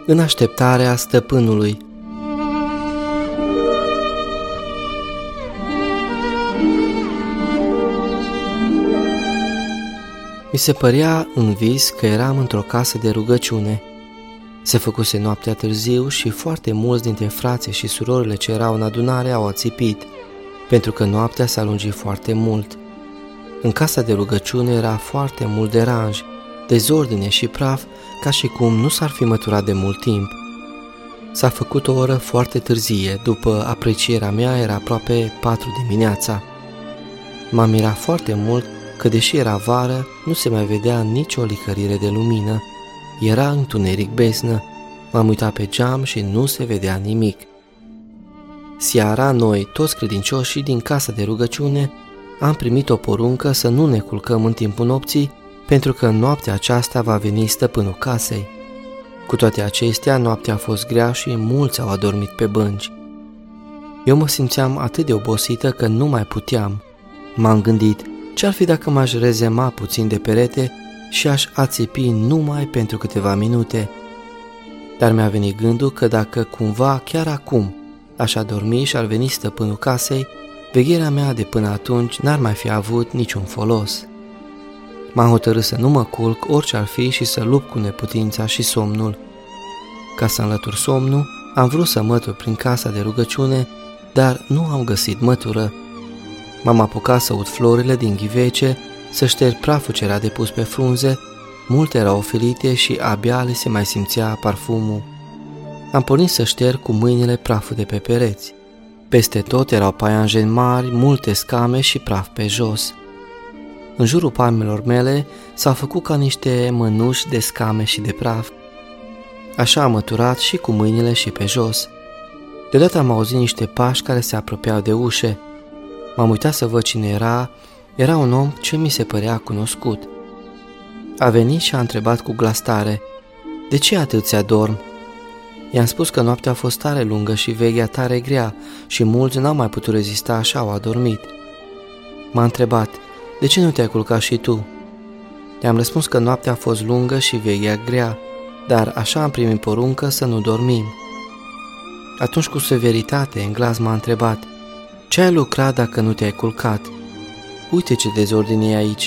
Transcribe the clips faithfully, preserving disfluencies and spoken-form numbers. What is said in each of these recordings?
în așteptarea stăpânului. Mi se părea în vis că eram într-o casă de rugăciune. Se făcuse noaptea târziu și foarte mulți dintre frații și surorile ce erau în adunare au ațipit, pentru că noaptea s-a lungit foarte mult. În casa de rugăciune era foarte mult deranj, dezordine și praf, ca și cum nu s-ar fi măturat de mult timp. S-a făcut o oră foarte târzie, după aprecierea mea era aproape patru dimineața. M-am mirat foarte mult că, deși era vară, nu se mai vedea nicio licărire de lumină. Era întuneric beznă. M-am uitat pe geam și nu se vedea nimic. Seara, noi, toți credincioșii din casa de rugăciune, am primit o poruncă să nu ne culcăm în timpul nopții, pentru că în noaptea aceasta va veni stăpânul casei. Cu toate acestea, noaptea a fost grea și mulți au adormit pe bănci. Eu mă simțeam atât de obosită că nu mai puteam. M-am gândit, ce-ar fi dacă m-aș rezema puțin de perete și aș ațipi numai pentru câteva minute? Dar mi-a venit gândul că dacă cumva chiar acum aș adormi și ar veni stăpânul casei, vegherea mea de până atunci n-ar mai fi avut niciun folos. M-am hotărât să nu mă culc orice ar fi și să lupt cu neputința și somnul. Ca să înlătur somnul, am vrut să mătur prin casa de rugăciune, dar nu am găsit mătură. M-am apucat să ud florile din ghivece, să șterg praful ce era depus pe frunze, multe erau ofilite și abia le se mai simțea parfumul. Am pornit să șterg cu mâinile praful de pe pereți. Peste tot erau paianjeni mari, multe scame și praf pe jos. În jurul palmelor mele s-au făcut ca niște mănuși de scame și de praf. Așa am măturat și cu mâinile și pe jos. Deodată am auzit niște pași care se apropiau de ușe. M-am uitat să văd cine era. Era un om ce mi se părea cunoscut. A venit și a întrebat cu glas tare: "De ce atâția dorm?" I-am spus că noaptea a fost tare lungă și veghea tare grea și mulți n-au mai putut rezista, așa au adormit. M-a întrebat: "De ce nu te-ai culcat și tu?" I-am răspuns că noaptea a fost lungă și veghea grea, dar așa am primit poruncă să nu dormim. Atunci, cu severitate, în glas m-a întrebat: "Ce ai lucrat dacă nu te-ai culcat? Uite ce dezordine e aici."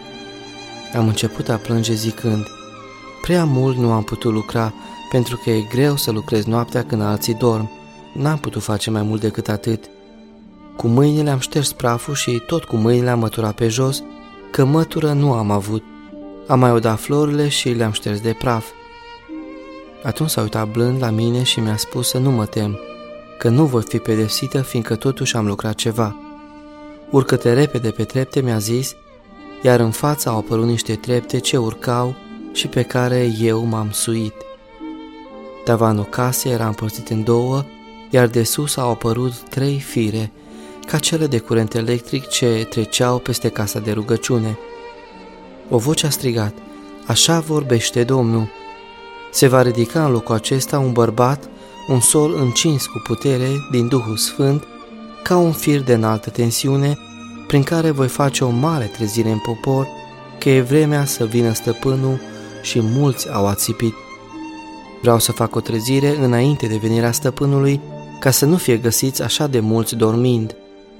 Am început a plânge zicând: "Prea mult nu am putut lucra, pentru că e greu să lucrez noaptea când alții dorm. N-am putut face mai mult decât atât." Cu mâinile am șters praful și tot cu mâinile am măturat pe jos, că mătură nu am avut. Am mai udat florile și le-am șters de praf. Atunci s-a uitat blând la mine și mi-a spus să nu mă tem, că nu voi fi pedepsită, fiindcă totuși am lucrat ceva. "Urcă-te repede pe trepte," mi-a zis, iar în fața au apărut niște trepte ce urcau și pe care eu m-am suit. Tavanul casei era împărțit în două, iar de sus au apărut trei fire, ca cele de curent electric ce treceau peste casa de rugăciune. O voce a strigat: "Așa vorbește Domnul. Se va ridica în locul acesta un bărbat, un sol încins cu putere din Duhul Sfânt, ca un fir de înaltă tensiune, prin care voi face o mare trezire în popor, că e vremea să vină stăpânul." Și mulți au ațipit. Vreau să fac o trezire înainte de venirea stăpânului, ca să nu fie găsiți așa de mulți dormind.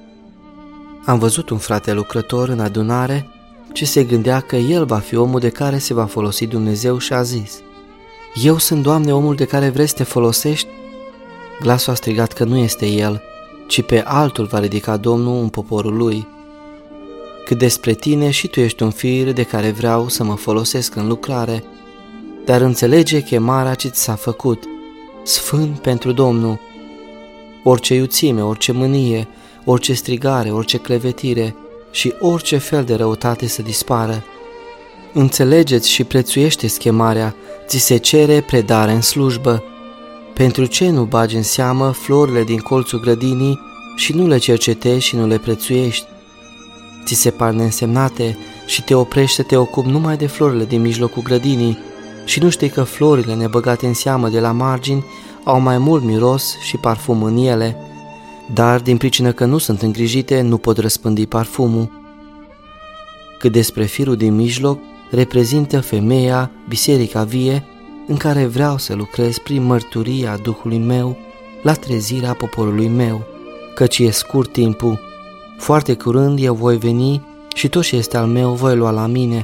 Am văzut un frate lucrător în adunare ce se gândea că el va fi omul de care se va folosi Dumnezeu și a zis: "Eu sunt, Doamne, omul de care vrei să te folosești?" Glasul a strigat că nu este el, ci pe altul va ridica Domnul în poporul lui. "Cât despre tine, și tu ești un fir de care vreau să mă folosesc în lucrare, dar înțelege chemarea ce ți s-a făcut, sfânt pentru Domnul. Orice iuțime, orice mânie, orice strigare, orice clevetire și orice fel de răutate să dispară. Înțelegeți și prețuiește-ți chemarea, ți se cere predare în slujbă. Pentru ce nu bagi în seamă florile din colțul grădinii și nu le cercetezi și nu le prețuiești? Ți se par neînsemnate și te oprești să te ocupi numai de florile din mijlocul grădinii și nu știi că florile nebăgate în seamă de la margini au mai mult miros și parfum în ele, dar din pricină că nu sunt îngrijite nu pot răspândi parfumul. Cât despre firul din mijloc, reprezintă femeia, biserica vie, în care vreau să lucrez prin mărturia Duhului meu la trezirea poporului meu, căci e scurt timpul. Foarte curând eu voi veni și tot ce este al meu voi lua la mine.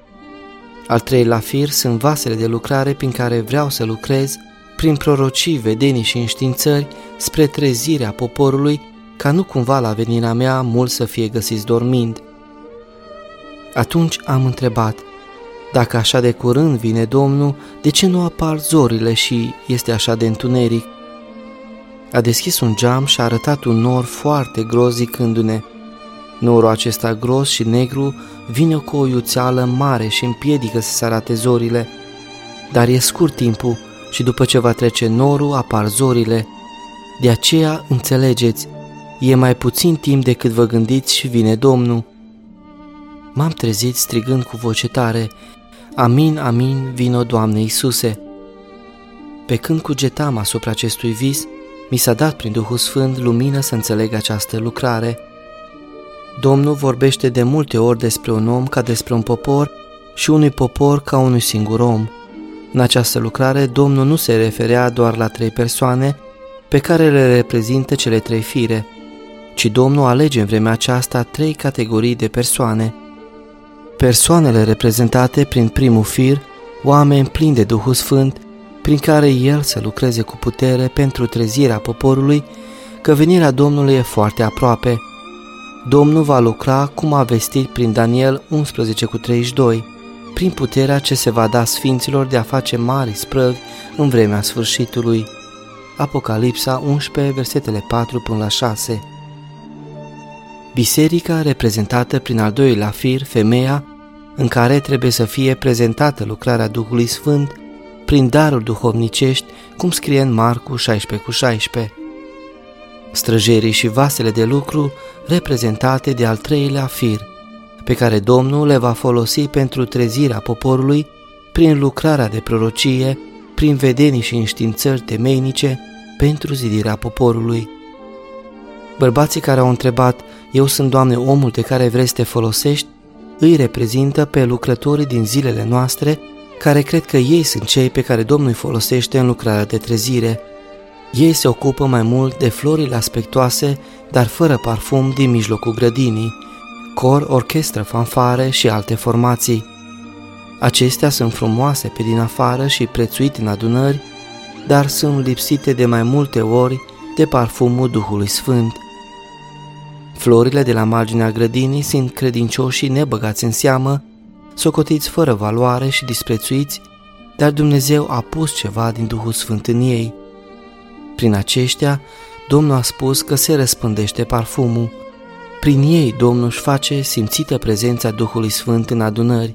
Al treilea fir sunt vasele de lucrare prin care vreau să lucrez prin prorocii, vedenii și înștiințări spre trezirea poporului, ca nu cumva la venirea mea mulți să fie găsiți dormind. Atunci am întrebat, dacă așa de curând vine Domnul, de ce nu apar zorile și este așa de întuneric? A deschis un geam și a arătat un nor foarte gros zicându-ne, norul acesta gros și negru vine cu o iuțeală mare și împiedică să se arate zorile, dar e scurt timpul și după ce va trece norul apar zorile. De aceea înțelegeți, e mai puțin timp decât vă gândiți și vine Domnul. M-am trezit strigând cu voce tare, Amin, amin, vino Doamne Iisuse. Pe când cugetam asupra acestui vis, mi s-a dat prin Duhul Sfânt lumină să înțeleg această lucrare. Domnul vorbește de multe ori despre un om ca despre un popor și unui popor ca unui singur om. În această lucrare, Domnul nu se referea doar la trei persoane pe care le reprezintă cele trei fire, ci Domnul alege în vremea aceasta trei categorii de persoane. Persoanele reprezentate prin primul fir, oameni plini de Duhul Sfânt, prin care El să lucreze cu putere pentru trezirea poporului, că venirea Domnului e foarte aproape. Domnul va lucra cum a vestit prin Daniel unsprezece cu treizeci și doi, prin puterea ce se va da sfinților de a face mari sprăvi în vremea sfârșitului. Apocalipsa unsprezece, versetele patru până la șase. Biserica reprezentată prin al doilea fir, femeia, în care trebuie să fie prezentată lucrarea Duhului Sfânt prin daruri duhovnicești, cum scrie în Marcu șaisprezece cu șaisprezece. Străjerii și vasele de lucru reprezentate de al treilea fir, pe care Domnul le va folosi pentru trezirea poporului prin lucrarea de prorocie, prin vedenii și înștiințări temeinice pentru zidirea poporului. Bărbații care au întrebat, eu sunt, Doamne, omul de care vrei să te folosești, îi reprezintă pe lucrătorii din zilele noastre, care cred că ei sunt cei pe care Domnul îi folosește în lucrarea de trezire. Ei se ocupă mai mult de florile aspectoase, dar fără parfum din mijlocul grădinii, cor, orchestră, fanfare și alte formații. Acestea sunt frumoase pe din afară și prețuite în adunări, dar sunt lipsite de mai multe ori de parfumul Duhului Sfânt. Florile de la marginea grădinii sunt credincioșii nebăgați în seamă, socotiți fără valoare și disprețuiți, dar Dumnezeu a pus ceva din Duhul Sfânt în ei. Prin aceștia, Domnul a spus că se răspândește parfumul. Prin ei Domnul își face simțită prezența Duhului Sfânt în adunări.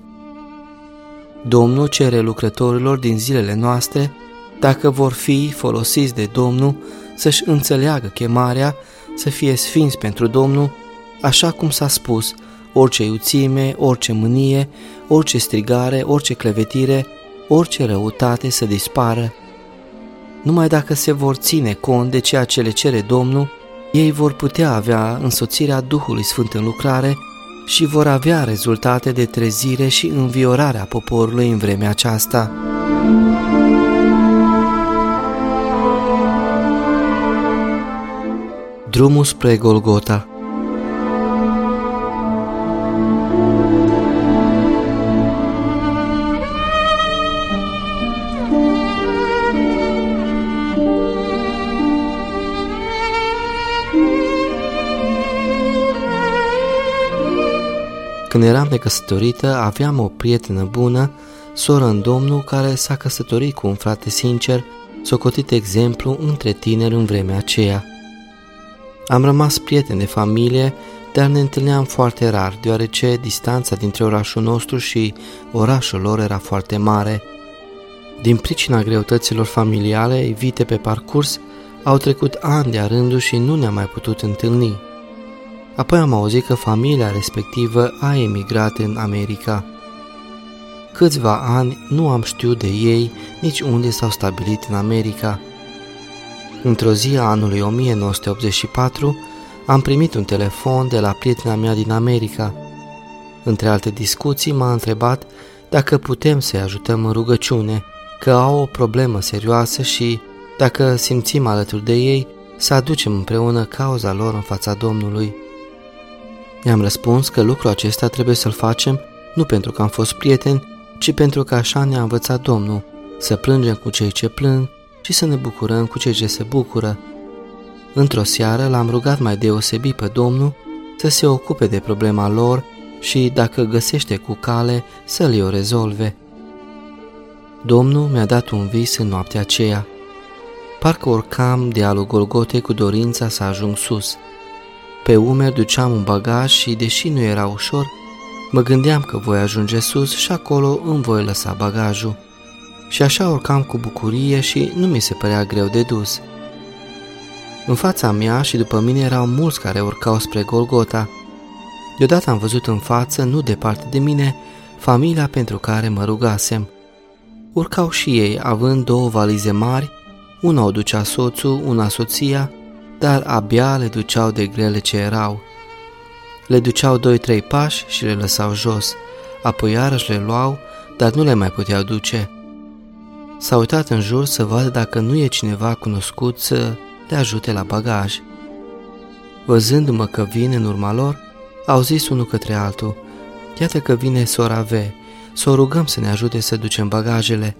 Domnul cere lucrătorilor din zilele noastre, dacă vor fi folosiți de Domnul, să-și înțeleagă chemarea, să fie sfinți pentru Domnul, așa cum s-a spus, orice iuțime, orice mânie, orice strigare, orice clevetire, orice răutate să dispară. Numai dacă se vor ține cont de ceea ce le cere Domnul, ei vor putea avea însoțirea Duhului Sfânt în lucrare și vor avea rezultate de trezire și înviorarea poporului în vremea aceasta. Drumul spre Golgota. Când eram necăsătorită, aveam o prietenă bună, soră în Domnul, care s-a căsătorit cu un frate sincer, socotit exemplu între tineri în vremea aceea. Am rămas prieteni de familie, dar ne întâlneam foarte rar, deoarece distanța dintre orașul nostru și orașul lor era foarte mare. Din pricina greutăților familiale evite pe parcurs, au trecut ani de-a rândul și nu ne-am mai putut întâlni. Apoi am auzit că familia respectivă a emigrat în America. Câțiva ani nu am știut de ei nici unde s-au stabilit în America. Într-o zi a anului o mie nouă sute optzeci și patru am primit un telefon de la prietena mea din America. Între alte discuții m-a întrebat dacă putem să-i ajutăm în rugăciune. că au o problemă serioasă și, dacă simțim alături de ei, să aducem împreună cauza lor în fața Domnului. I-am răspuns că lucrul acesta trebuie să-l facem nu pentru că am fost prieteni, ci pentru că așa ne-a învățat Domnul, să plângem cu cei ce plâng și să ne bucurăm cu cei ce se bucură. Într-o seară l-am rugat mai deosebit pe Domnul să se ocupe de problema lor și, dacă găsește cu cale, să-l o rezolve. Domnul mi-a dat un vis în noaptea aceea. Parcă urcam dealul Golgotei cu dorința să ajung sus. Pe umeri duceam un bagaj și, deși nu era ușor, mă gândeam că voi ajunge sus și acolo îmi voi lăsa bagajul. Și așa urcam cu bucurie și nu mi se părea greu de dus. În fața mea și după mine erau mulți care urcau spre Golgota. Deodată am văzut în față, nu departe de mine, familia pentru care mă rugasem. Urcau și ei, având două valize mari, una o ducea soțul, una soția, dar abia le duceau de grele ce erau. Le duceau doi-trei pași și le lăsau jos, apoi iarăși le luau, dar nu le mai puteau duce. S-a uitat în jur să vadă dacă nu e cineva cunoscut să le ajute la bagaj. Văzându-mă că vin în urma lor, au zis unul către altul: iată că vine sora V, să o rugăm să ne ajute să ducem bagajele.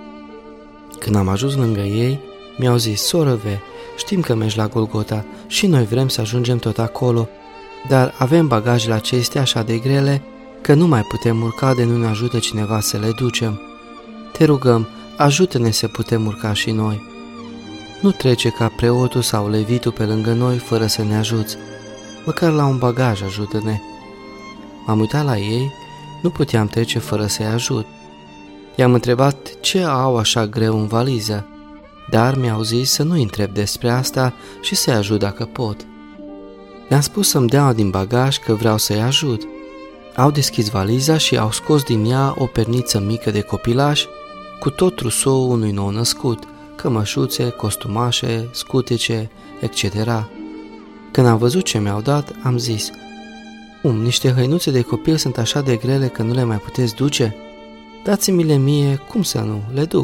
Când am ajuns lângă ei, mi-au zis: soră V, știm că mergi la Golgota și noi vrem să ajungem tot acolo, dar avem bagajele acestea așa de grele că nu mai putem urca de nu ne ajută cineva să le ducem. Te rugăm, ajută-ne să putem urca și noi. Nu trece ca preotul sau levitul pe lângă noi fără să ne ajuți. Măcar la un bagaj ajută-ne. M-am uitat la ei, nu puteam trece fără să-i ajut. I-am întrebat ce au așa greu în valiză, dar mi-au zis să nu-i întreb despre asta și să-i ajut dacă pot. Le-am spus să-mi dea din bagaj că vreau să-i ajut. Au deschis valiza și au scos din ea o perniță mică de copilaș cu tot trusou unui nou născut, cămășuțe, costumașe, scutece, et cetera. Când am văzut ce mi-au dat, am zis: cum, niște hăinuțe de copil sunt așa de grele că nu le mai puteți duce? Dați-mi-le mie, cum să nu, le duc.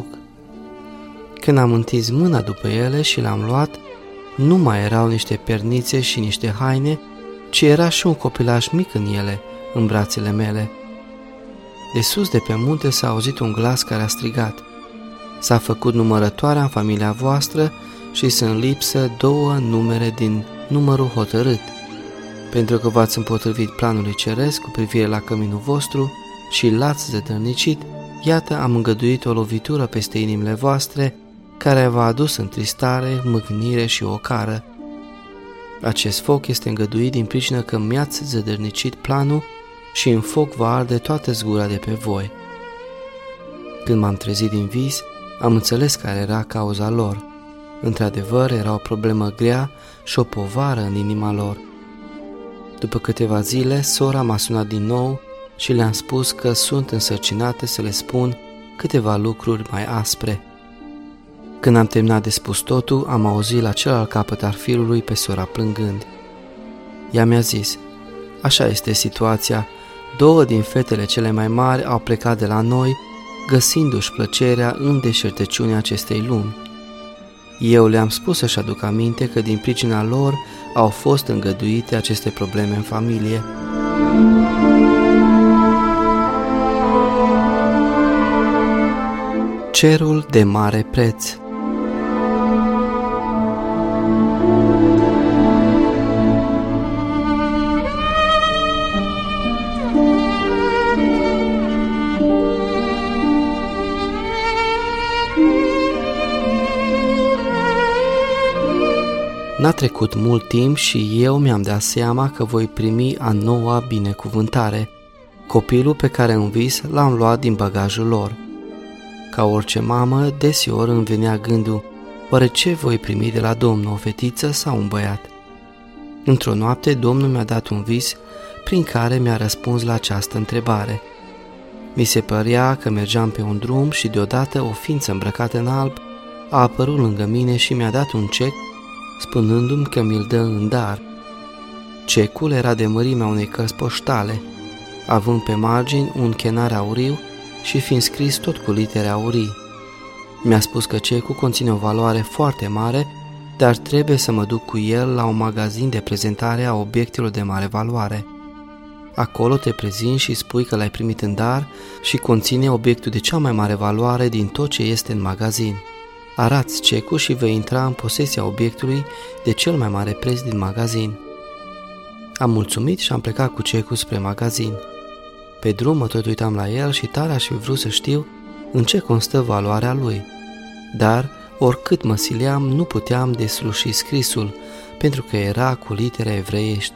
Când am întins mâna după ele și le-am luat, nu mai erau niște pernițe și niște haine, ci era și un copilaș mic în ele, în brațele mele. De sus de pe munte s-a auzit un glas care a strigat: s-a făcut numărătoarea în familia voastră și sunt lipsă două numere din numărul hotărât. Pentru că v-ați împotrivit planului ceresc cu privire la căminul vostru și l-ați zădărnicit, iată am îngăduit o lovitură peste inimile voastre, care v-a adus întristare, mâhnire și ocară. Acest foc este îngăduit din pricină că mi-ați zădărnicit planul și în foc va arde toată zgura de pe voi. Când m-am trezit din vis, am înțeles care era cauza lor. Într-adevăr, era o problemă grea și o povară în inima lor. După câteva zile, sora m-a sunat din nou și le-am spus că sunt însărcinată să le spun câteva lucruri mai aspre. Când am terminat de spus totul, am auzit la celălalt capăt al firului pe sora plângând. Ea mi-a zis: așa este situația, două din fetele cele mai mari au plecat de la noi, găsindu-și plăcerea în deșertăciunea acestei lumi. Eu le-am spus să-și aduc aminte că din pricina lor au fost îngăduite aceste probleme în familie. Cerul de mare preț. N-a trecut mult timp și eu mi-am dat seama că voi primi a noua binecuvântare, copilul pe care în vis l-am luat din bagajul lor. Ca orice mamă, deseori îmi venea gândul: oare ce voi primi de la Domnul, o fetiță sau un băiat? Într-o noapte, Domnul mi-a dat un vis prin care mi-a răspuns la această întrebare. Mi se părea că mergeam pe un drum și deodată o ființă îmbrăcată în alb a apărut lângă mine și mi-a dat un cec, spunându-mi că mi-l dă în dar. Cecul era de mărimea unei cărți poștale, având pe margini un chenar auriu și fiind scris tot cu litere aurii: Mi-a spus că cecul conține o valoare foarte mare, dar trebuie să mă duc cu el la un magazin de prezentare a obiectelor de mare valoare. Acolo te prezinți și spui că l-ai primit în dar și conține obiectul de cea mai mare valoare din tot ce este în magazin. Arați cecul și vei intra în posesia obiectului de cel mai mare preț din magazin. Am mulțumit și am plecat cu cecul spre magazin. Pe drum mă tot uitam la el și tare aș fi vrut să știu în ce constă valoarea lui. Dar, oricât mă sileam, nu puteam desluși scrisul, pentru că era cu litere evreiești.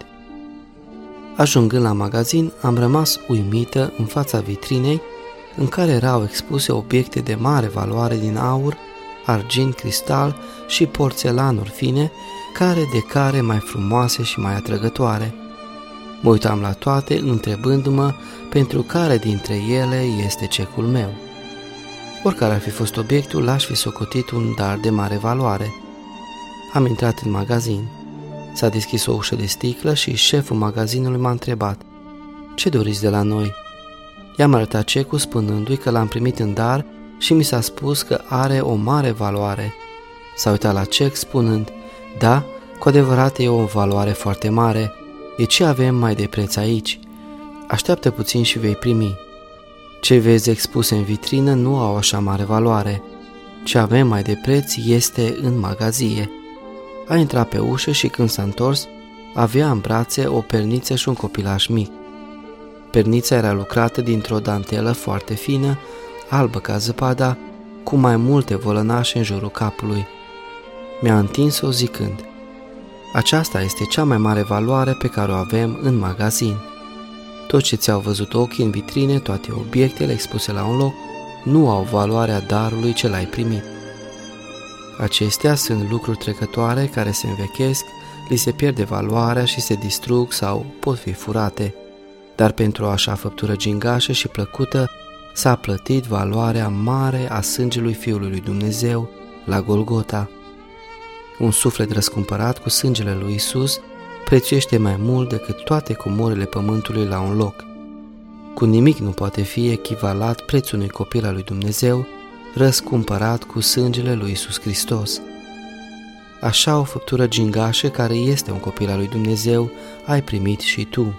Ajungând la magazin, am rămas uimită în fața vitrinei în care erau expuse obiecte de mare valoare din aur, argint, cristal și porțelanuri fine, care de care mai frumoase și mai atrăgătoare. Mă uitam la toate, întrebându-mă pentru care dintre ele este cecul meu. Oricare ar fi fost obiectul, l-aș fi socotit un dar de mare valoare. Am intrat în magazin. S-a deschis o ușă de sticlă și șeful magazinului m-a întrebat: "Ce doriți de la noi?" I-am arătat cecul spunându-i că l-am primit în dar și mi s-a spus că are o mare valoare. S-a uitat la cec spunând: "Da, cu adevărat e o valoare foarte mare. E ce avem mai de preț aici. Așteaptă puțin și vei primi. Ce vezi expuse în vitrină nu au așa mare valoare. Ce avem mai de preț este în magazie." A intrat pe ușă și când s-a întors, avea în brațe o perniță și un copilaș mic. Pernița era lucrată dintr-o dantelă foarte fină, albă ca zăpada, cu mai multe vălănașe în jurul capului. Mi-a întins-o zicând: "Aceasta este cea mai mare valoare pe care o avem în magazin. Tot ce ți-au văzut ochii în vitrine, toate obiectele expuse la un loc, nu au valoarea darului ce l-ai primit. Acestea sunt lucruri trecătoare care se învechesc, li se pierde valoarea și se distrug sau pot fi furate, dar pentru o așa făptură gingașă și plăcută s-a plătit valoarea mare a sângelui Fiului lui Dumnezeu la Golgota. Un suflet răscumpărat cu sângele lui Isus prețuiește mai mult decât toate comorile pământului la un loc. Cu nimic nu poate fi echivalat prețul unui copil al lui Dumnezeu, răscumpărat cu sângele lui Isus Hristos. Așa o făptură gingașă care este un copil al lui Dumnezeu ai primit și tu.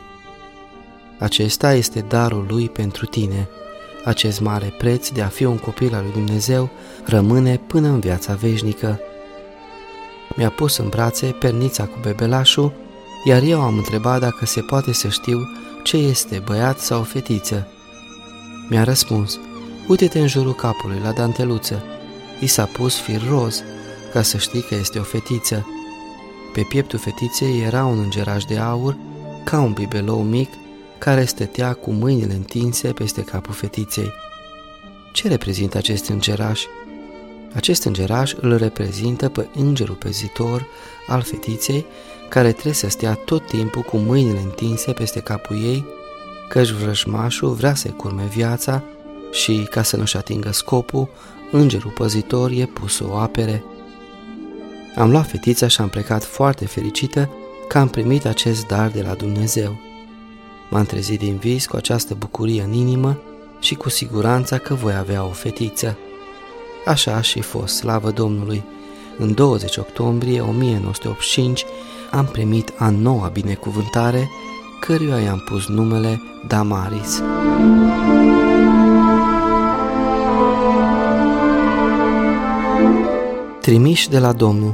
Acesta este darul lui pentru tine. Acest mare preț de a fi un copil al lui Dumnezeu rămâne până în viața veșnică. Mi-a pus în brațe pernița cu bebelașul, iar eu am întrebat dacă se poate să știu ce este, băiat sau fetiță. Mi-a răspuns: "Uite-te în jurul capului, la danteluță. I s-a pus fir roz, ca să știi că este o fetiță." Pe pieptul fetiței era un îngeraș de aur, ca un bibelou mic, care stătea cu mâinile întinse peste capul fetiței. Ce reprezintă acest îngeraș? Acest îngeraș îl reprezintă pe îngerul păzitor al fetiței, care trebuie să stea tot timpul cu mâinile întinse peste capul ei, căci vrăjmașul vrea să-i curme viața și, ca să nu-și atingă scopul, îngerul păzitor e pus să o apere. Am luat fetița și am plecat foarte fericită că am primit acest dar de la Dumnezeu. M-am trezit din vis cu această bucurie în inimă și cu siguranța că voi avea o fetiță. Așa a și fost, slavă Domnului. În douăzeci octombrie o mie nouă sute optzeci și cinci am primit a noua binecuvântare, căruia i-am pus numele Damaris. Trimiși de la Domnul.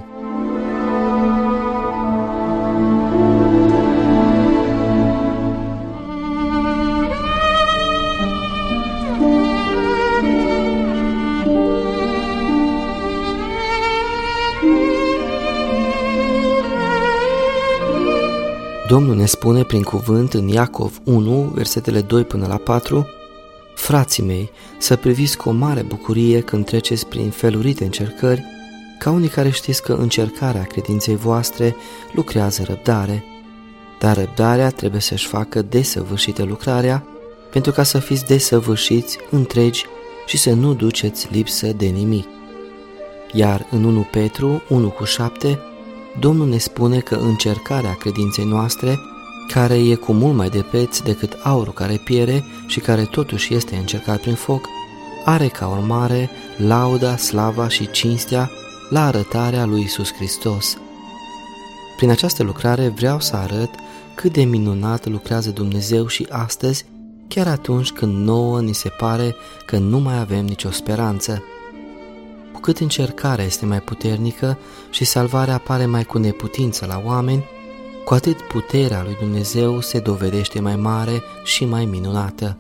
Domnul ne spune prin cuvânt în Iacov unu, versetele doi până la patru: "Frații mei, să priviți cu o mare bucurie când treceți prin felurite încercări, ca unii care știți că încercarea credinței voastre lucrează răbdare. Dar răbdarea trebuie să-și facă desăvârșită lucrarea, pentru ca să fiți desăvârșiți, întregi și să nu duceți lipsă de nimic." Iar în unu Petru unu cu șapte, Domnul ne spune că încercarea credinței noastre, care e cu mult mai de preț decât aurul care piere și care totuși este încercat prin foc, are ca urmare lauda, slava și cinstea la arătarea lui Iisus Hristos. Prin această lucrare vreau să arăt cât de minunat lucrează Dumnezeu și astăzi, chiar atunci când nouă ni se pare că nu mai avem nicio speranță. Cu cât încercarea este mai puternică și salvarea pare mai cu neputință la oameni, cu atât puterea lui Dumnezeu se dovedește mai mare și mai minunată.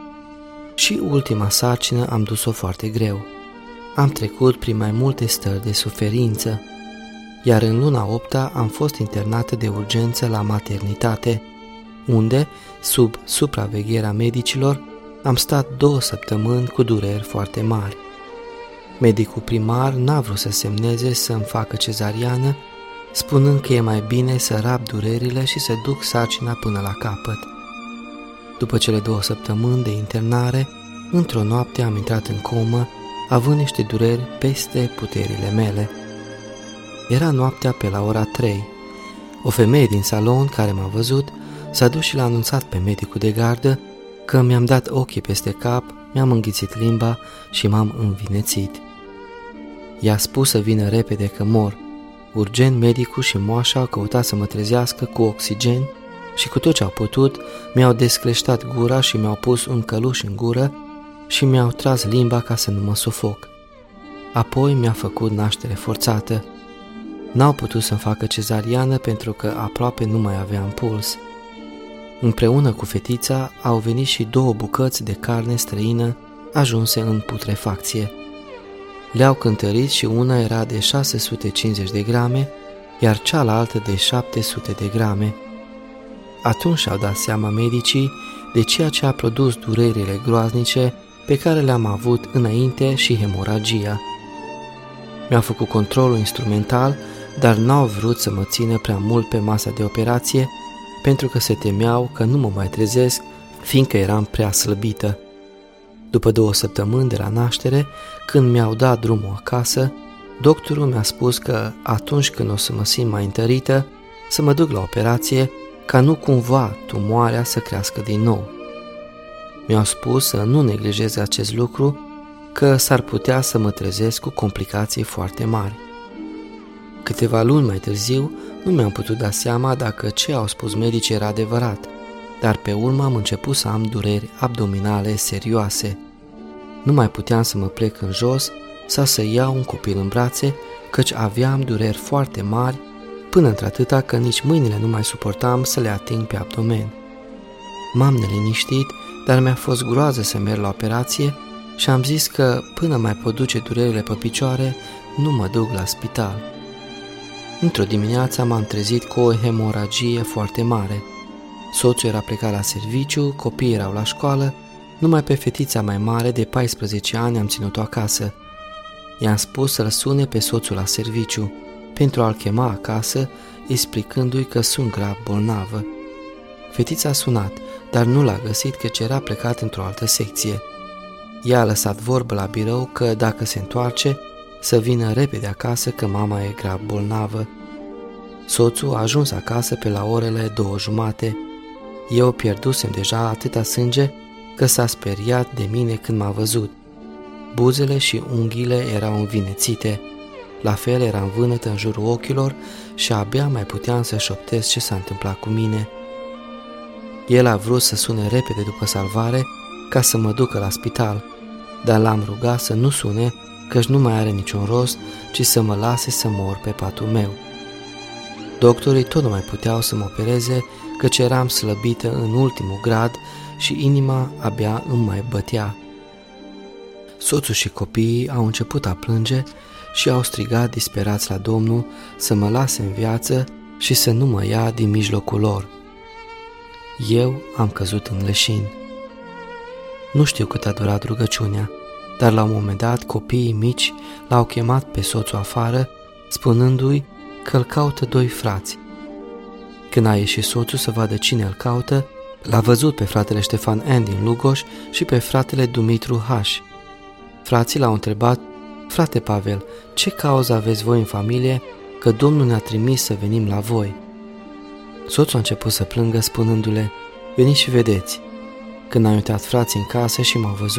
Și ultima sarcină am dus-o foarte greu. Am trecut prin mai multe stări de suferință, iar în luna opta am fost internată de urgență la maternitate, unde, sub supravegherea medicilor, am stat două săptămâni cu dureri foarte mari. Medicul primar n-a vrut să semneze să-mi facă cezariană, spunând că e mai bine să rab durerile și să duc sarcina până la capăt. După cele două săptămâni de internare, într-o noapte am intrat în comă, având niște dureri peste puterile mele. Era noaptea pe la ora trei. O femeie din salon care m-a văzut s-a dus și l-a anunțat pe medicul de gardă că mi-am dat ochii peste cap, mi-am înghițit limba și m-am învinețit. I-a spus să vină repede că mor. Urgent medicul și moașa au căutat să mă trezească cu oxigen și cu tot ce au putut mi-au descleștat gura și mi-au pus un căluș în gură și mi-au tras limba ca să nu mă sufoc. Apoi mi-a făcut naștere forțată. N-au putut să-mi facă cezariană pentru că aproape nu mai aveam puls. Împreună cu fetița au venit și două bucăți de carne străină ajunse în putrefacție. Le-au cântărit și una era de șase sute cincizeci de grame, iar cealaltă de șapte sute de grame. Atunci și-au dat seama medicii de ceea ce a produs durerile groaznice pe care le-am avut înainte și hemoragia. Mi-au făcut controlul instrumental, dar n-au vrut să mă țină prea mult pe masa de operație, pentru că se temeau că nu mă mai trezesc, fiindcă eram prea slăbită. După două săptămâni de la naștere, când mi-au dat drumul acasă, doctorul mi-a spus că atunci când o să mă simt mai întărită, să mă duc la operație, ca nu cumva tumoarea să crească din nou. Mi-au spus să nu neglijez acest lucru, că s-ar putea să mă trezesc cu complicații foarte mari. Câteva luni mai târziu, nu mi-am putut da seama dacă ce au spus medicii era adevărat, dar pe urmă am început să am dureri abdominale serioase. Nu mai puteam să mă plec în jos sau să iau un copil în brațe, căci aveam dureri foarte mari, până într-atâta că nici mâinile nu mai suportam să le ating pe abdomen. M-am neliniștit, dar mi-a fost groază să merg la operație și am zis că până mai pot duce durerile pe picioare, nu mă duc la spital. Într-o dimineață m-am trezit cu o hemoragie foarte mare. Soțul era plecat la serviciu, copiii erau la școală, numai pe fetița mai mare de paisprezece ani am ținut-o acasă. I-am spus să-l sune pe soțul la serviciu, pentru a-l chema acasă, explicându-i că sunt grav bolnavă. Fetița a sunat, dar nu l-a găsit căci era plecat într-o altă secție. Ea a lăsat vorbă la birou că dacă se întoarce, să vină repede acasă că mama e grav bolnavă. Soțul a ajuns acasă pe la orele două jumate. Eu pierdusem deja atâta sânge că s-a speriat de mine când m-a văzut. Buzele și unghiile erau învinețite, la fel eram vânătă în jurul ochilor și abia mai puteam să șoptesc ce s-a întâmplat cu mine. El a vrut să sune repede după salvare ca să mă ducă la spital, dar l-am rugat să nu sune, căci nu mai are niciun rost, ci să mă lase să mor pe patul meu. Doctorii tot nu mai puteau să mă opereze, căci eram slăbită în ultimul grad și inima abia îmi mai bătea. Soțul și copiii au început a plânge și au strigat disperați la Domnul să mă lase în viață și să nu mă ia din mijlocul lor. Eu am căzut în leșin. Nu știu cât a durat rugăciunea, dar la un moment dat copiii mici l-au chemat pe soțul afară, spunându-i că îl caută doi frați. Când a ieșit soțul să vadă cine îl caută, l-a văzut pe fratele Ștefan N. din Lugoș și pe fratele Dumitru H. Frații l-au întrebat: frate Pavel, ce cauză aveți voi în familie, că Domnul ne-a trimis să venim la voi? Soțul a început să plângă spunându-le: veniți și vedeți. Când au intrat frații în casă și m-au văzut,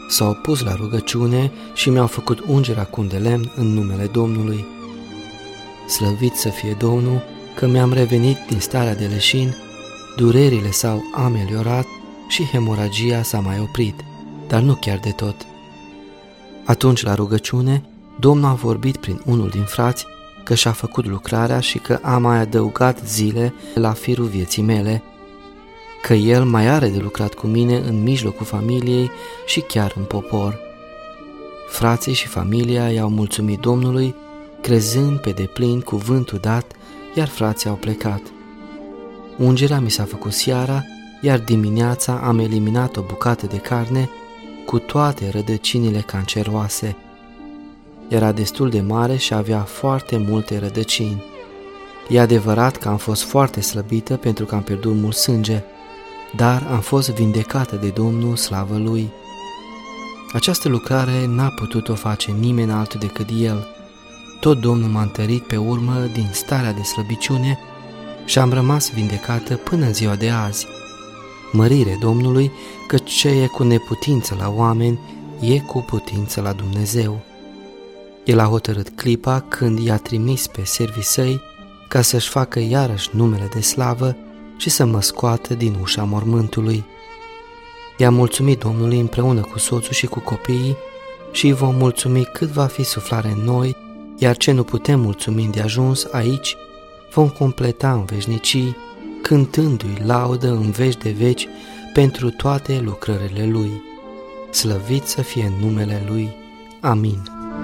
S-au pus la rugăciune și mi-au făcut ungerea cu un de lemn în numele Domnului. Slăvit să fie Domnul că mi-am revenit din starea de leșin, durerile s-au ameliorat și hemoragia s-a mai oprit, dar nu chiar de tot. Atunci, la rugăciune, Domnul a vorbit prin unul din frați că și-a făcut lucrarea și că a mai adăugat zile la firul vieții mele, că El mai are de lucrat cu mine în mijlocul familiei și chiar în popor. Frații și familia i-au mulțumit Domnului, crezând pe deplin cuvântul dat, iar frații au plecat. Ungerea mi s-a făcut seara, iar dimineața am eliminat o bucată de carne cu toate rădăcinile canceroase. Era destul de mare și avea foarte multe rădăcini. E adevărat că am fost foarte slăbită pentru că am pierdut mult sânge, dar am fost vindecată de Domnul, slavă Lui. Această lucrare n-a putut-o face nimeni altul decât El. Tot Domnul m-a întărit pe urmă din starea de slăbiciune și am rămas vindecată până în ziua de azi. Mărire Domnului, că ce e cu neputință la oameni, e cu putință la Dumnezeu. El a hotărât clipa când i-a trimis pe servii săi ca să-și facă iarăși numele de slavă și să mă scoată din ușa mormântului. I-am mulțumit Domnului împreună cu soțul și cu copiii și îi vom mulțumi cât va fi suflare în noi, iar ce nu putem mulțumi de ajuns aici, vom completa în veșnicii, cântându-i laudă în veci de veci pentru toate lucrările Lui. Slăvit să fie numele Lui. Amin.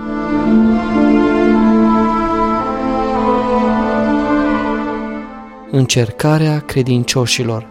Încercarea credincioșilor.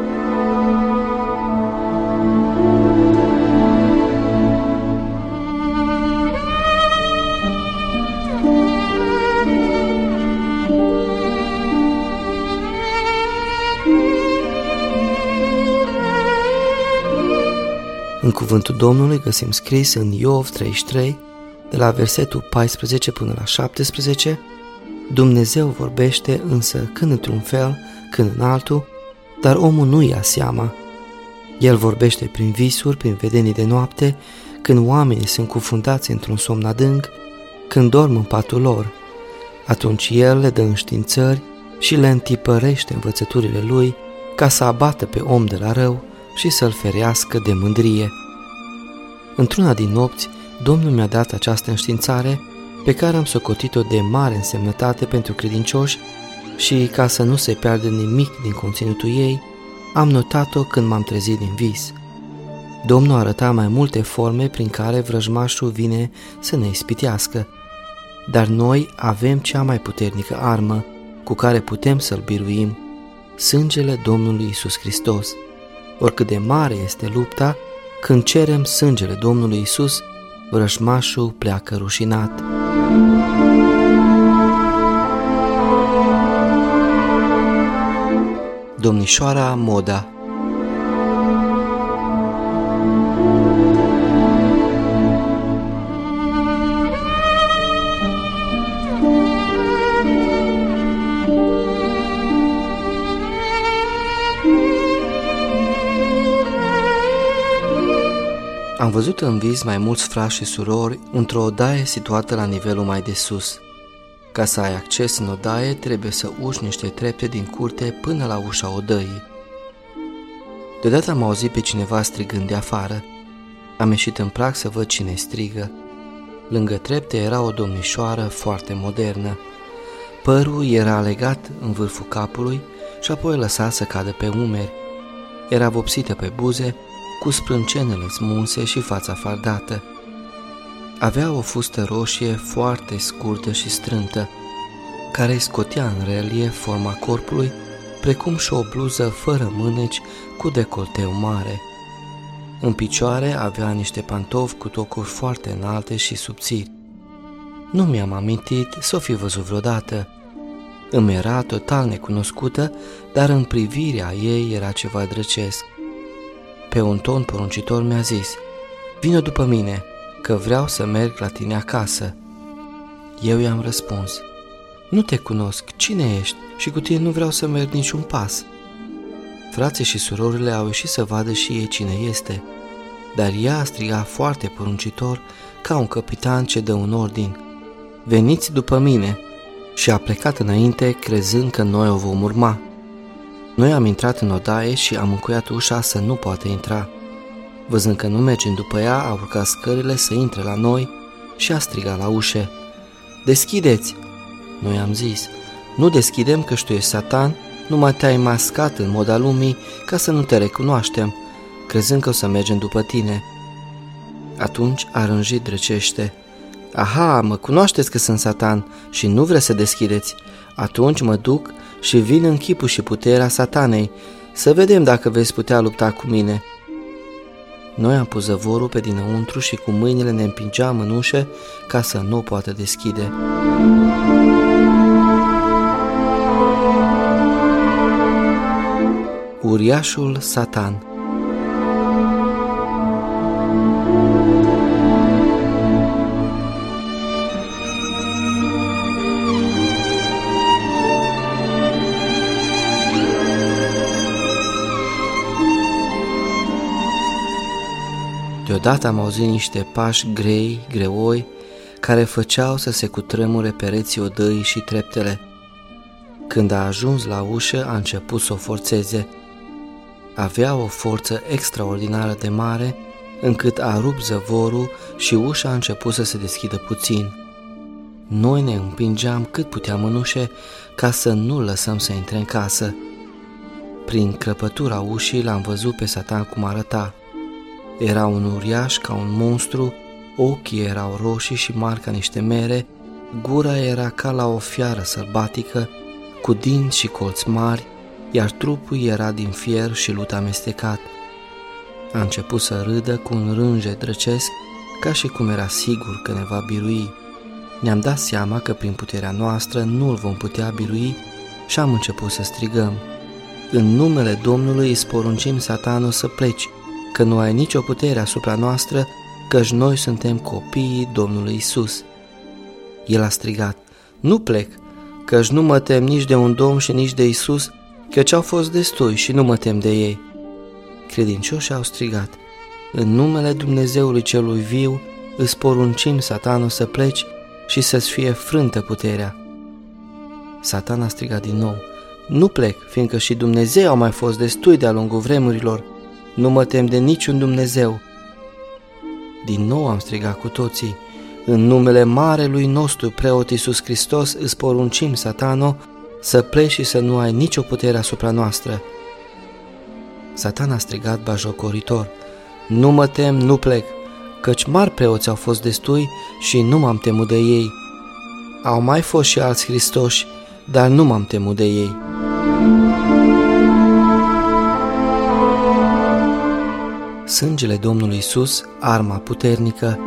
În cuvântul Domnului găsim scris în Iov treizeci și trei, de la versetul paisprezece până la șaptesprezece, Dumnezeu vorbește însă când într-un fel, când în altul, dar omul nu ia seama. El vorbește prin visuri, prin vedenii de noapte, când oamenii sunt cufundați într-un somn adânc, când dorm în patul lor. Atunci El le dă înștiințări și le întipărește învățăturile Lui ca să abată pe om de la rău și să-l ferească de mândrie. Într-una din nopți, Domnul mi-a dat această înștiințare pe care am socotit-o de mare însemnătate pentru credincioși și, ca să nu se piardă nimic din conținutul ei, am notat-o când m-am trezit din vis. Domnul arăta mai multe forme prin care vrăjmașul vine să ne ispitească, dar noi avem cea mai puternică armă cu care putem să-l biruim, sângele Domnului Iisus Hristos. Oricât de mare este lupta, când cerem sângele Domnului Iisus, vrăjmașul pleacă rușinat. Domnișoara Moda. Am văzut în vis mai mulți frați și surori într-o odaie situată la nivelul mai de sus. Ca să ai acces în odaie, trebuie să urci niște trepte din curte până la ușa odăii. Deodată am auzit pe cineva strigând de afară. Am ieșit în prag să văd cine strigă. Lângă trepte era o domnișoară foarte modernă. Părul era legat în vârful capului și apoi lăsat să cadă pe umeri. Era vopsită pe buze, cu sprâncenele smunse și fața fardată. Avea o fustă roșie foarte scurtă și strântă, care îi scotea în relief forma corpului, precum și o bluză fără mâneci cu decolteu mare. În picioare avea niște pantofi cu tocuri foarte înalte și subțiri. Nu mi-am amintit să o fi văzut vreodată. Îmi era total necunoscută, dar în privirea ei era ceva drăcesc. Pe un ton poruncitor mi-a zis: "Vino după mine, că vreau să merg la tine acasă." Eu i-am răspuns: "Nu te cunosc, cine ești și cu tine nu vreau să merg niciun pas." Frații și surorile au ieșit să vadă și ei cine este. dar ea striga foarte poruncitor, ca un capitan ce dă un ordin: veniți după mine! Și a plecat înainte, crezând că noi o vom urma. Noi am intrat în odaie și am încuiat ușa să nu poată intra. Văzând că nu mergem după ea, a urcat scările să intre la noi și a strigat la ușă: deschideți! Noi am zis: nu deschidem, că tu ești Satan, numai te-ai mascat în moda lumii ca să nu te recunoaștem, crezând că o să mergem după tine. Atunci a rânjit drăcește: aha, mă cunoașteți că sunt Satan și nu vreți să deschideți. Atunci mă duc și vin în chipul și puterea Satanei, să vedem dacă veți putea lupta cu mine. Noi am pus zăvorul pe dinăuntru și cu mâinile ne împingeam în ușă ca să nu o poată deschide. Uriașul Satan. Deodată am auzit niște pași grei, greoi, care făceau să se cutremure pereții odăii și treptele. Când a ajuns la ușă, a început să o forțeze. Avea o forță extraordinară de mare, încât a rupt zăvorul și ușa a început să se deschidă puțin. Noi ne împingeam cât puteam în ușe ca să nu lăsăm să intre în casă. Prin crăpătura ușii l-am văzut pe Satan cum arăta. Era un uriaș ca un monstru, ochii erau roșii și mari ca niște mere, gura era ca la o fiară sălbatică, cu dinți și colți mari, iar trupul era din fier și lut amestecat. A început să râdă cu un rânjet drăcesc, ca și cum era sigur că ne va birui. Ne-am dat seama că prin puterea noastră nu îl vom putea birui și am început să strigăm: în numele Domnului îți poruncim, Satanul, să pleci, că nu ai nicio putere asupra noastră, căci noi suntem copiii Domnului Isus. El a strigat: nu plec, căci nu mă tem nici de un domn și nici de Isus, căci au fost destui și nu mă tem de ei. Credincioșii au strigat: în numele Dumnezeului celui viu îți poruncim, Satanul, să pleci și să-ți fie frântă puterea. Satan a strigat din nou: nu plec, fiindcă și Dumnezeu au mai fost destui de-a lungul vremurilor, nu mă tem de niciun Dumnezeu. Din nou am strigat cu toții: în numele marelui nostru preot Iisus Hristos îți poruncim, Satano, să pleci și să nu ai nicio putere asupra noastră. Satan a strigat bajocoritor: nu mă tem, nu plec, căci mari preoți au fost destui și nu m-am temut de ei. Au mai fost și alți Hristoși, dar nu m-am temut de ei. Sângele Domnului Isus, arma puternică.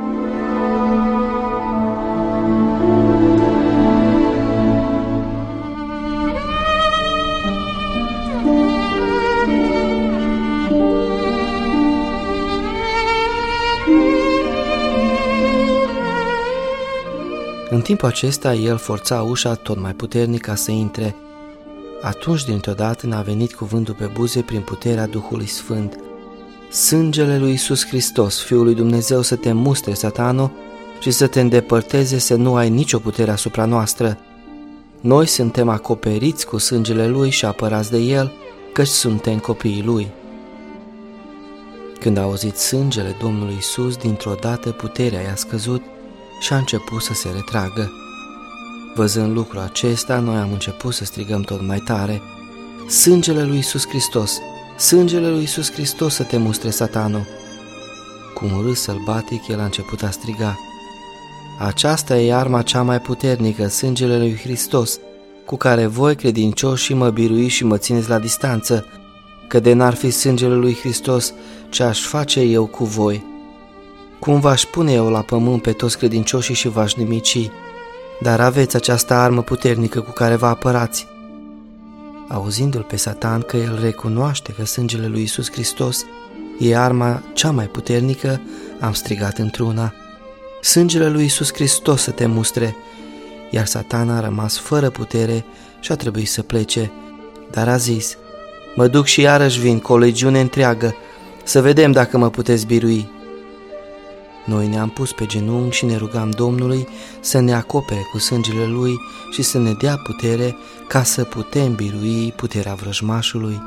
În timpul acesta, el forța ușa tot mai puternic ca să intre. Atunci, dintr-o dată, n-a venit cuvântul pe buze prin puterea Duhului Sfânt: sângele lui Iisus Hristos, Fiul lui Dumnezeu, să te mustre, Satano, și să te îndepărteze, să nu ai nicio putere asupra noastră. Noi suntem acoperiți cu sângele lui și apărați de el, căci suntem copiii lui. Când a auzit sângele Domnului Iisus, dintr-o dată puterea i-a scăzut și a început să se retragă. Văzând lucrul acesta, noi am început să strigăm tot mai tare: sângele lui Iisus Hristos, sângele lui Iisus Hristos, să te mustre, Satano! Cu un râs sălbatic, el a început a striga: aceasta e arma cea mai puternică, sângele lui Hristos, cu care voi, credincioși, mă biruiți și mă țineți la distanță, că de n-ar fi sângele lui Hristos, ce aș face eu cu voi? Cum v-aș pune eu la pământ pe toți credincioșii și v-aș nimici, dar aveți această armă puternică cu care vă apărați. Auzindu-l pe Satan că el recunoaște că sângele lui Iisus Hristos e arma cea mai puternică, am strigat într-una: sângele lui Iisus Hristos să te mustre! Iar Satan a rămas fără putere și a trebuit să plece, dar a zis: mă duc și iarăși vin cu o legiune întreagă, să vedem dacă mă puteți birui. Noi ne-am pus pe genunchi și ne rugam Domnului să ne acopere cu sângele Lui și să ne dea putere ca să putem birui puterea vrăjmașului.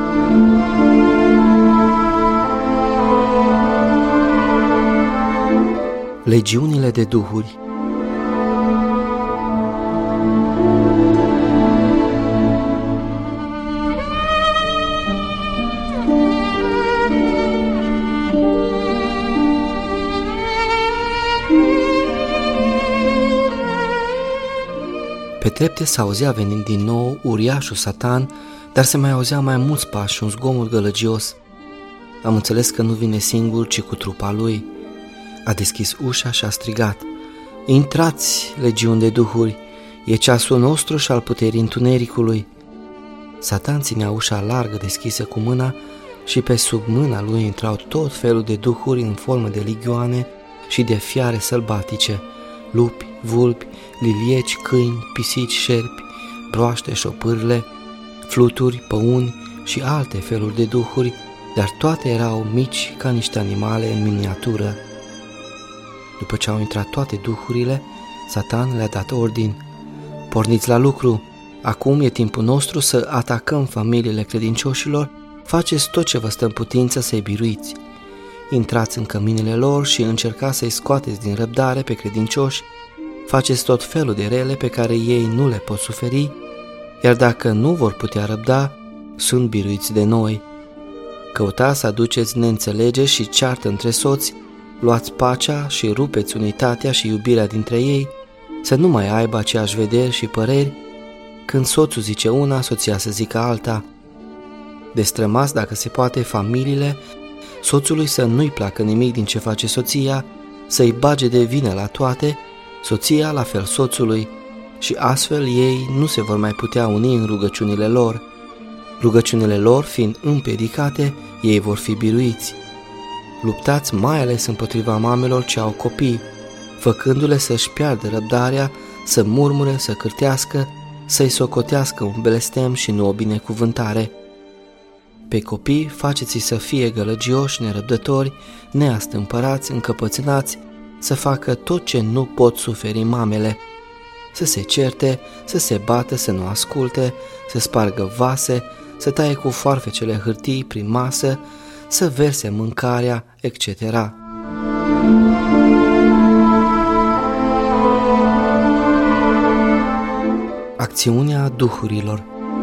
Legiunile de duhuri. Pe trepte s-auzea venind din nou uriașul Satan, dar se mai auzea mai mulți pași și un zgomot gălăgios. Am înțeles că nu vine singur, ci cu trupa lui. A deschis ușa și a strigat: "Intrați, legiuni de duhuri, e ceasul nostru și al puterii întunericului." Satan ținea ușa largă deschisă cu mâna și pe sub mâna lui intrau tot felul de duhuri în formă de ligioane și de fiare sălbatice: lupi, vulpi, lilieci, câini, pisici, șerpi, broaște, șopârle, fluturi, păuni și alte feluri de duhuri, dar toate erau mici ca niște animale în miniatură. După ce au intrat toate duhurile, Satan le-a dat ordin: "Porniți la lucru, acum e timpul nostru să atacăm familiile credincioșilor, faceți tot ce vă stă în putință să-i biruiți. Intrați în căminele lor și încercați să-i scoateți din răbdare pe credincioși, faceți tot felul de rele pe care ei nu le pot suferi, iar dacă nu vor putea răbda, sunt biruiți de noi. Căutați să aduceți neînțelegeri și ceartă între soți, luați pacea și rupeți unitatea și iubirea dintre ei, să nu mai aibă aceeași vederi și păreri, când soțul zice una, soția să zică alta. Destrămați, dacă se poate, familiile, soțului să nu-i placă nimic din ce face soția, să-i bage de vină la toate, soția la fel soțului, și astfel ei nu se vor mai putea uni în rugăciunile lor. Rugăciunile lor fiind împiedicate, ei vor fi biruiți. Luptați mai ales împotriva mamelor ce au copii, făcându-le să-și piardă răbdarea, să murmure, să cârtească, să-i socotească un blestem și nu o binecuvântare. Pe copii faceți-i să fie gălăgioși, nerăbdători, neastâmpărați, încăpățânați, să facă tot ce nu pot suferi mamele, să se certe, să se bată, să nu asculte, să spargă vase, să taie cu foarfecele hârtii prin masă, să verse mâncarea, et cetera. Acțiunea duhurilor.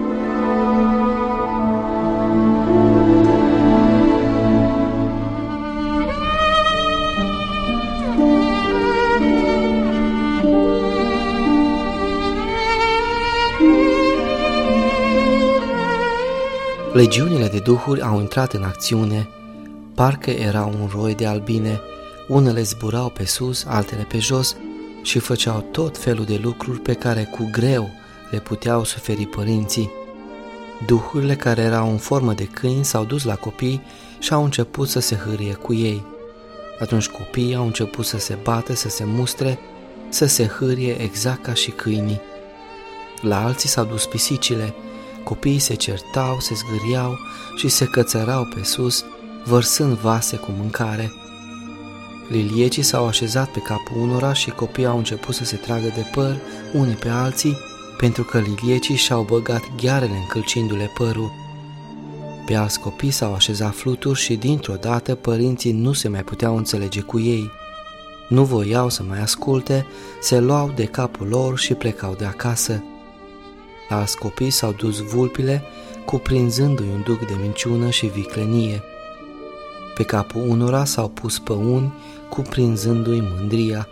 Legiunile de duhuri au intrat în acțiune, parcă era un roi de albine, unele zburau pe sus, altele pe jos și făceau tot felul de lucruri pe care cu greu le puteau suferi părinții. Duhurile care erau în formă de câini s-au dus la copii și au început să se hârie cu ei. Atunci copiii au început să se bată, să se mustre, să se hârie exact ca și câinii. La alții s-au dus pisicile. Copiii se certau, se zgâriau și se cățărau pe sus, vărsând vase cu mâncare. Liliecii s-au așezat pe capul unora și copiii au început să se tragă de păr unii pe alții, pentru că liliecii și-au băgat ghearele încălcindu-le părul. Pe alți copii s-au așezat fluturi și dintr-o dată părinții nu se mai puteau înțelege cu ei. Nu voiau să mai asculte, se luau de capul lor și plecau de acasă. La alți copii s-au dus vulpile, cuprinzându-i un duc de minciună și viclenie. Pe capul unora s-au pus păuni, cuprinzându-i mândria.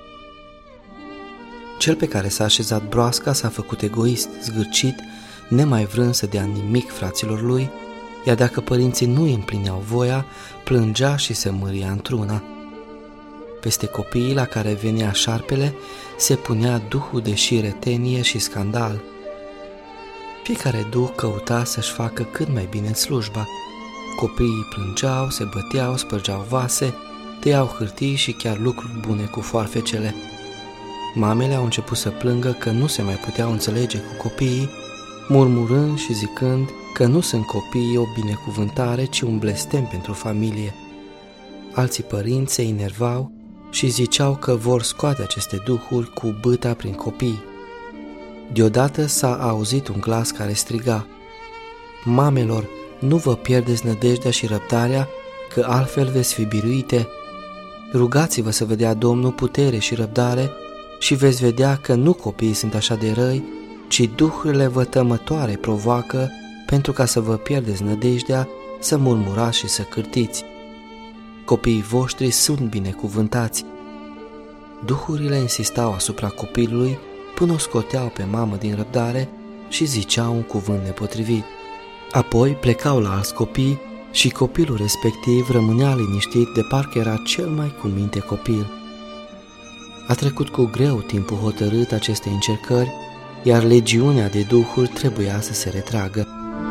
Cel pe care s-a așezat broasca s-a făcut egoist, zgârcit, nemai vrând să dea nimic fraților lui, iar dacă părinții nu îi împlineau voia, plângea și se mâria într-una. Peste copiii la care venea șarpele se punea duhul de șiretenie și scandal. Fiecare duh căuta să-și facă cât mai bine slujba. Copiii plângeau, se băteau, spărgeau vase, tăiau hârtii și chiar lucruri bune cu foarfecele. Mamele au început să plângă că nu se mai puteau înțelege cu copiii, murmurând și zicând: că nu sunt copiii o binecuvântare, ci un blestem pentru familie. Alții părinți se enervau și ziceau că vor scoate aceste duhuri cu bâta prin copii. Deodată s-a auzit un glas care striga: "Mamelor, nu vă pierdeți nădejdea și răbdarea, că altfel veți fi biruite. Rugați-vă să vă dea Domnul putere și răbdare și veți vedea că nu copiii sunt așa de răi, ci duhurile vătămătoare provoacă pentru ca să vă pierdeți nădejdea, să murmurați și să cârtiți. Copiii voștri sunt binecuvântați." Duhurile insistau asupra copilului până o scoteau pe mamă din răbdare și ziceau un cuvânt nepotrivit. Apoi plecau la alți copii și copilul respectiv rămânea liniștit de parcă era cel mai cu minte copil. A trecut cu greu timpul hotărât acestei încercări, iar legiunea de duhuri trebuia să se retragă.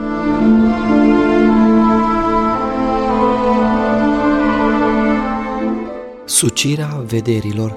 Sucirea vederilor.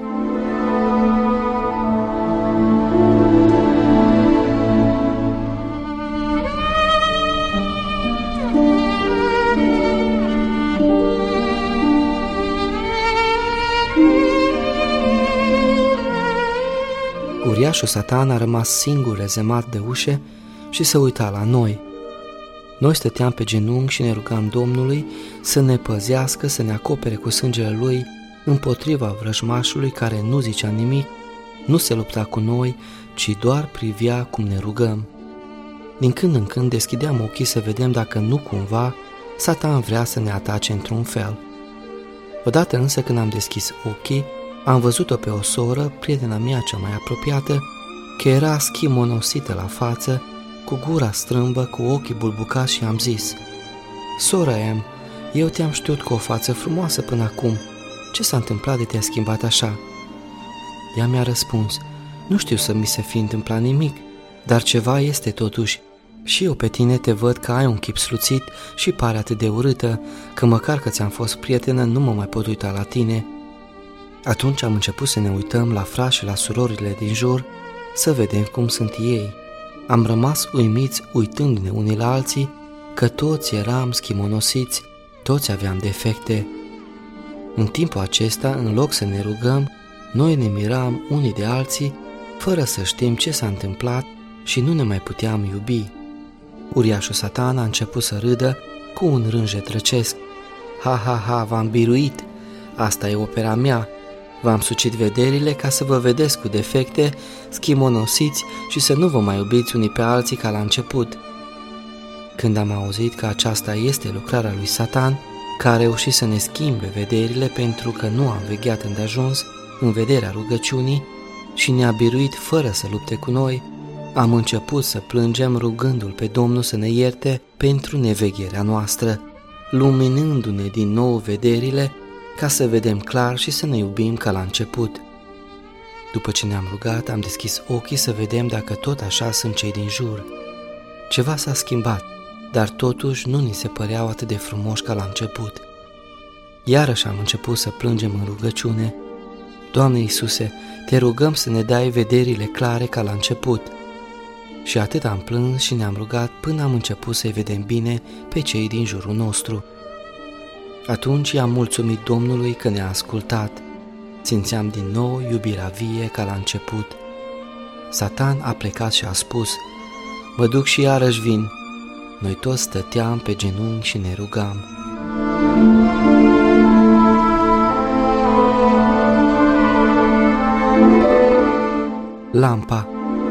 Uriașul Satan a rămas singur rezemat de ușe și se uita la noi. Noi stăteam pe genunchi și ne rugam Domnului să ne păzească, să ne acopere cu sângele Lui împotriva vrăjmașului care nu zicea nimic, nu se lupta cu noi, ci doar privea cum ne rugăm. Din când în când deschideam ochii să vedem dacă nu cumva Satan vrea să ne atace într-un fel. Odată însă când am deschis ochii, am văzut-o pe o soră, prietena mea cea mai apropiată, că era schimonosită la față, cu gura strâmbă, cu ochii bulbucați și am zis: "Soră Em, eu te-am știut cu o față frumoasă până acum. Ce s-a întâmplat de te-a schimbat așa?" Ea mi-a răspuns: "Nu știu să mi se fi întâmplat nimic, dar ceva este totuși. Și eu pe tine te văd că ai un chip sluțit și pare atât de urâtă, că măcar că ți-am fost prietenă nu mă mai pot uita la tine." Atunci am început să ne uităm la frați și la surorile din jur, să vedem cum sunt ei. Am rămas uimiți uitându-ne unii la alții, că toți eram schimonosiți, toți aveam defecte. În timpul acesta, în loc să ne rugăm, noi ne miram unii de alții, fără să știm ce s-a întâmplat și nu ne mai puteam iubi. Uriașul Satan a început să râdă cu un rânjet răcesc. "Ha, ha, ha, v-am biruit! Asta e opera mea! V-am sucit vederile ca să vă vedeți cu defecte, schimonosiți și să nu vă mai iubiți unii pe alții ca la început." Când am auzit că aceasta este lucrarea lui Satan, că a reușit să ne schimbe vederile pentru că nu am vegheat îndeajuns în vederea rugăciunii și ne-a biruit fără să lupte cu noi, am început să plângem rugându-L pe Domnul să ne ierte pentru nevegherea noastră, luminându-ne din nou vederile ca să vedem clar și să ne iubim ca la început. După ce ne-am rugat, am deschis ochii să vedem dacă tot așa sunt cei din jur. Ceva s-a schimbat, dar totuși nu ni se păreau atât de frumoși ca la început. Iarăși am început să plângem în rugăciune: "Doamne Iisuse, te rugăm să ne dai vederile clare ca la început." Și atât am plâns și ne-am rugat până am început să-i vedem bine pe cei din jurul nostru. Atunci i-am mulțumit Domnului că ne-a ascultat. Simțeam din nou iubirea vie ca la început. Satan a plecat și a spus: "Mă duc și iarăși vin." Noi toți stăteam pe genunchi și ne rugam. Lampa.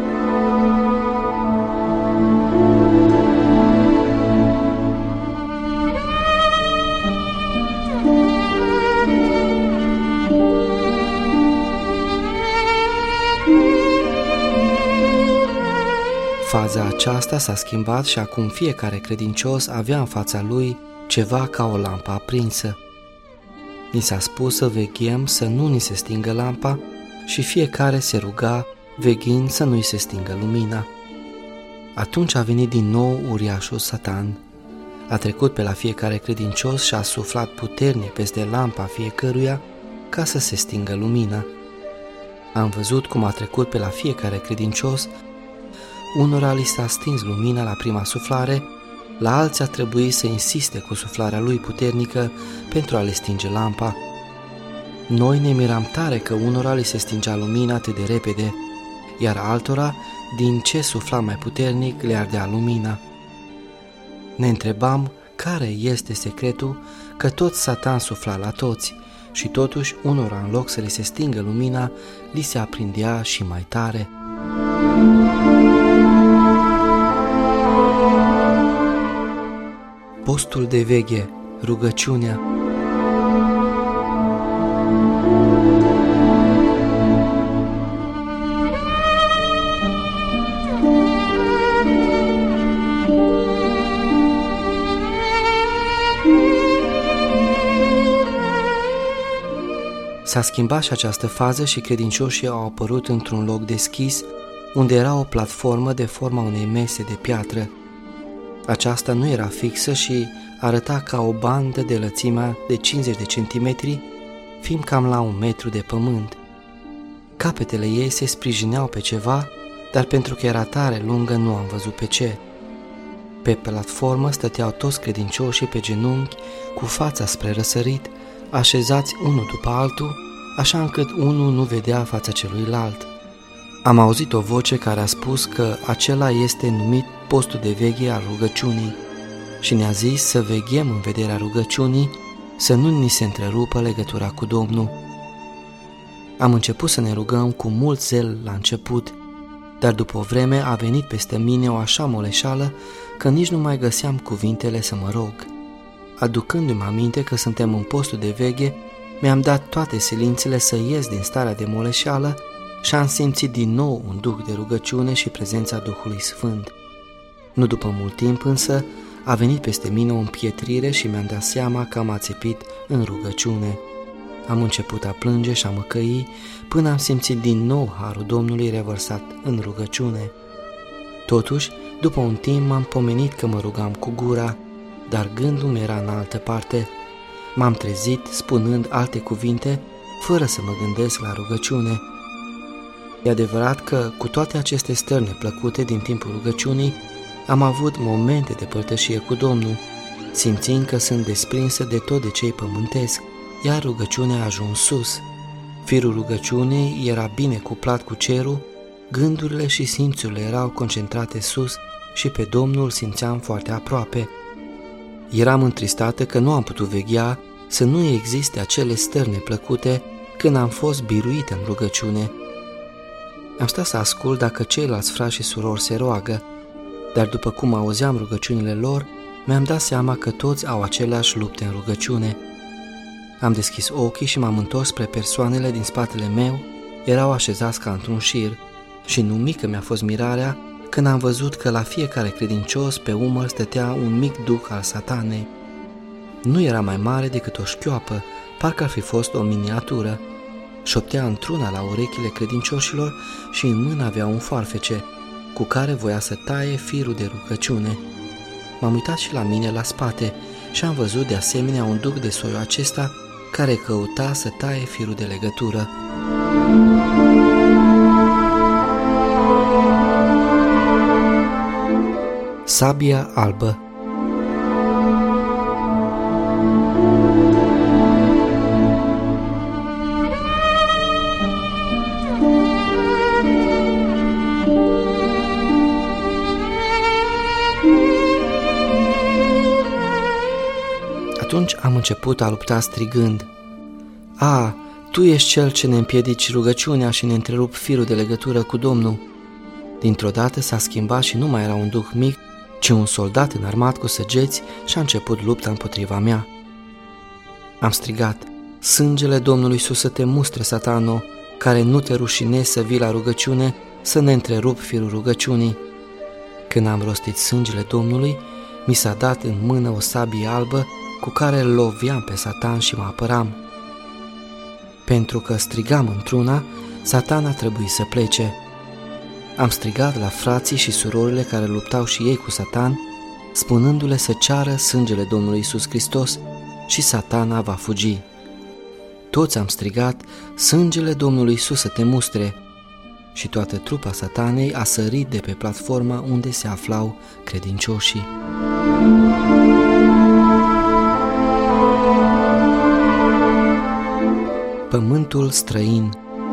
Faza aceasta s-a schimbat și acum fiecare credincios avea în fața lui ceva ca o lampă aprinsă. Ni s-a spus să veghem să nu ni se stingă lampa și fiecare se ruga veghind să nu-i se stingă lumina. Atunci a venit din nou uriașul Satan. A trecut pe la fiecare credincios și a suflat puternic peste lampa fiecăruia ca să se stingă lumina. Am văzut cum a trecut pe la fiecare credincios. Unora li s-a stins lumina la prima suflare, La alții a trebuit să insiste cu suflarea lui puternică pentru a le stinge lampa. Noi ne miram tare că unora li se stingea lumina atât de repede, iar altora, din ce sufla mai puternic, le ardea lumina. Ne întrebam care este secretul că tot Satan sufla la toți și totuși unora, în loc să li se stingă lumina, li se aprindea și mai tare. Postul de veche, rugăciunea. S-a schimbat și această fază și credincioșii au apărut într-un loc deschis, unde era o platformă de forma unei mese de piatră. Aceasta nu era fixă și arăta ca o bandă de lățimea de cincizeci de centimetri, fiind cam la un metru de pământ. Capetele ei se sprijineau pe ceva, dar pentru că era tare lungă nu am văzut pe ce. Pe platformă stăteau toți credincioșii pe genunchi, cu fața spre răsărit, așezați unul după altul, așa încât unul nu vedea fața celuilalt. Am auzit o voce care a spus că acela este numit postul de veche al rugăciunii și ne-a zis să veghem în vederea rugăciunii, să nu ni se întrerupă legătura cu Domnul. Am început să ne rugăm cu mult zel la început, dar după o vreme a venit peste mine o așa moleșală că nici nu mai găseam cuvintele să mă rog. Aducându-mi aminte că suntem în postul de veche, mi-am dat toate silințele să ies din starea de moleșeală și am simțit din nou un duh de rugăciune și prezența Duhului Sfânt. Nu după mult timp însă a venit peste mine o împietrire și mi-am dat seama că am ațipit în rugăciune. Am început a plânge și a măcăi până am simțit din nou harul Domnului revărsat în rugăciune. Totuși, după un timp m-am pomenit că mă rugam cu gura, dar gândul mi era în altă parte. M-am trezit spunând alte cuvinte, fără să mă gândesc la rugăciune. E adevărat că, cu toate aceste stări neplăcute din timpul rugăciunii, am avut momente de părtășie cu Domnul, simțind că sunt desprinsă de tot de ce-i pământesc, iar rugăciunea a ajuns sus. Firul rugăciunii era bine cuplat cu cerul, gândurile și simțurile erau concentrate sus și pe Domnul simțeam foarte aproape. Eram întristată că nu am putut veghea să nu existe acele stări neplăcute când am fost biruită în rugăciune. Am stat să ascult dacă ceilalți frați și surori se roagă, dar după cum auzeam rugăciunile lor, mi-am dat seama că toți au aceleași lupte în rugăciune. Am deschis ochii și m-am întors spre persoanele din spatele meu, erau așezați ca într-un șir, și nu mică mi-a fost mirarea când am văzut că la fiecare credincios pe umăr stătea un mic duh al Satanei. Nu era mai mare decât o șchioapă, parcă ar fi fost o miniatură. Șoptea într-una la urechile credincioșilor și în mână avea un foarfece, cu care voia să taie firul de rugăciune. M-am uitat și la mine la spate și am văzut de asemenea un duh de soiul acesta care căuta să taie firul de legătură. Sabia albă. Atunci am început a lupta strigând: A, Tu ești cel ce ne împiedici rugăciunea și ne întrerup firul de legătură cu Domnul. Dintr-o dată s-a schimbat și nu mai era un duh mic, ci un soldat înarmat cu săgeți și a început lupta împotriva mea. Am strigat: Sângele Domnului Iisus să te mustre, Satano, care nu te rușinezi să vii la rugăciune, să ne întrerup firul rugăciunii. Când am rostit sângele Domnului, mi s-a dat în mână o sabie albă cu care îl loveam pe Satan și mă apăram. Pentru că strigam într-una, Satan a trebuit să plece. Am strigat la frații și surorile care luptau și ei cu Satan, spunându-le să ceară sângele Domnului Iisus Hristos și Satana va fugi. Toți am strigat: Sângele Domnului Iisus să te mustre. și toată trupa Satanei a sărit de pe platforma unde se aflau credincioșii. Pământul străin.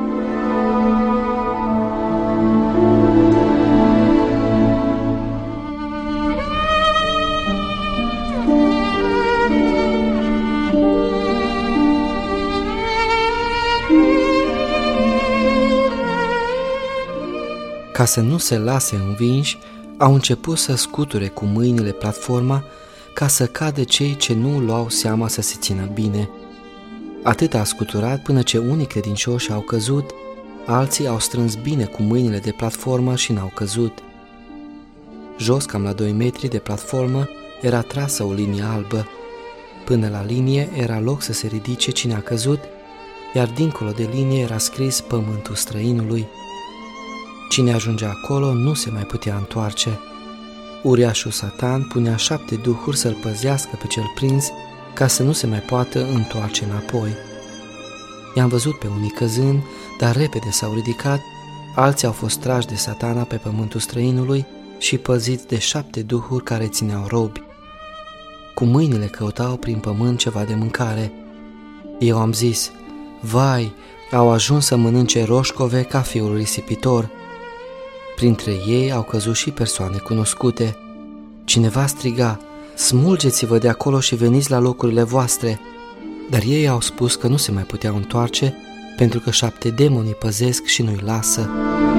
Ca să nu se lase învinși, au început să scuture cu mâinile platforma ca să cadă cei ce nu luau seama să se țină bine. Atât a scuturat până ce unii credincioși au căzut, alții au strâns bine cu mâinile de platformă și n-au căzut. Jos, cam la doi metri de platformă, era trasă o linie albă. Până la linie era loc să se ridice cine a căzut, iar dincolo de linie era scris pământul străinului. Cine ajungea acolo nu se mai putea întoarce. Uriașul Satan punea șapte duhuri să-l păzească pe cel prins ca să nu se mai poată întoarce înapoi. I-am văzut pe unii căzând, dar repede s-au ridicat, alții au fost trași de Satana pe pământul străinului și păziți de șapte duhuri care țineau robi. Cu mâinile căutau prin pământ ceva de mâncare. Eu am zis, vai, au ajuns să mănânce roșcove ca fiul risipitor. Printre ei au căzut și persoane cunoscute. Cineva striga, smulgeți-vă de acolo și veniți la locurile voastre. Dar ei au spus că nu se mai puteau întoarce pentru că șapte demoni îi păzesc și nu-i lasă.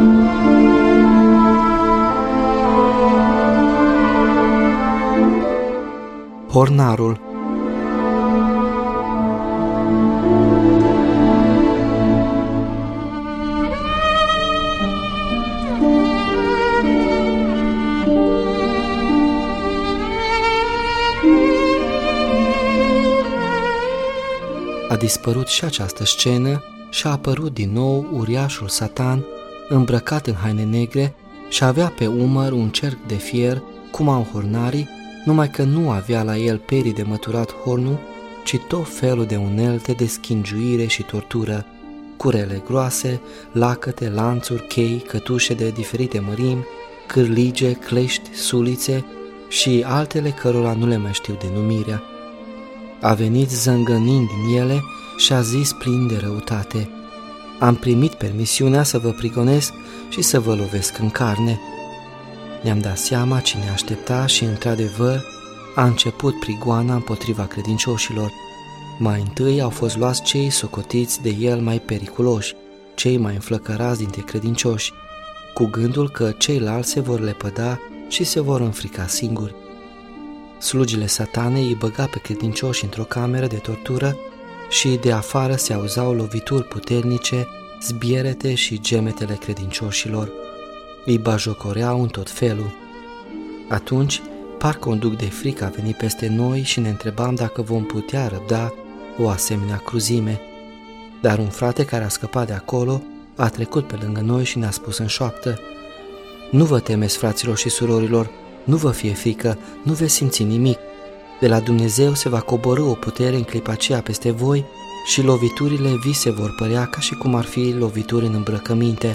Hornarul. A dispărut și această scenă și a apărut din nou uriașul Satan, îmbrăcat în haine negre și avea pe umăr un cerc de fier, cum au hornarii, numai că nu avea la el perii de măturat hornul, ci tot felul de unelte de schingiuire și tortură, curele groase, lacăte, lanțuri, chei, cătușe de diferite mărimi, cârlige, clești, sulițe și altele cărora nu le mai știu denumirea. A venit zângănind din ele și a zis plin de răutate, am primit permisiunea să vă prigonesc și să vă lovesc în carne. Ne-am dat seama cine aștepta și, într-adevăr, a început prigoana împotriva credincioșilor. Mai întâi au fost luați cei socotiți de el mai periculoși, cei mai înflăcărați dintre credincioși, cu gândul că ceilalți se vor lepăda și se vor înfrica singuri. Slugile Satanei îi băga pe credincioși într-o cameră de tortură și de afară se auzau lovituri puternice, zbierete și gemetele credincioșilor. Îi bajocoreau în tot felul. Atunci, parcă un duc de frică a venit peste noi și ne întrebam dacă vom putea răbda o asemenea cruzime. Dar un frate care a scăpat de acolo a trecut pe lângă noi și ne-a spus în șoaptă, nu vă temeți, fraților și surorilor, nu vă fie frică, nu veți simți nimic. De la Dumnezeu se va coborî o putere în clipa aceea peste voi și loviturile vi se vor părea ca și cum ar fi lovituri în îmbrăcăminte.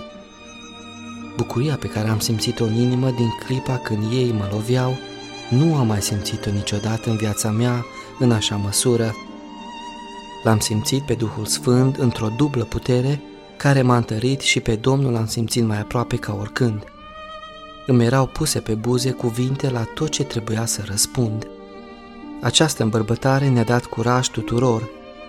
Bucuria pe care am simțit-o în inimă din clipa când ei mă loveau, nu am mai simțit-o niciodată în viața mea în așa măsură. L-am simțit pe Duhul Sfânt într-o dublă putere care m-a întărit și pe Domnul l-am simțit mai aproape ca oricând. Îmi erau puse pe buze cuvinte la tot ce trebuia să răspund. Această îmbărbătare ne-a dat curaj tuturor.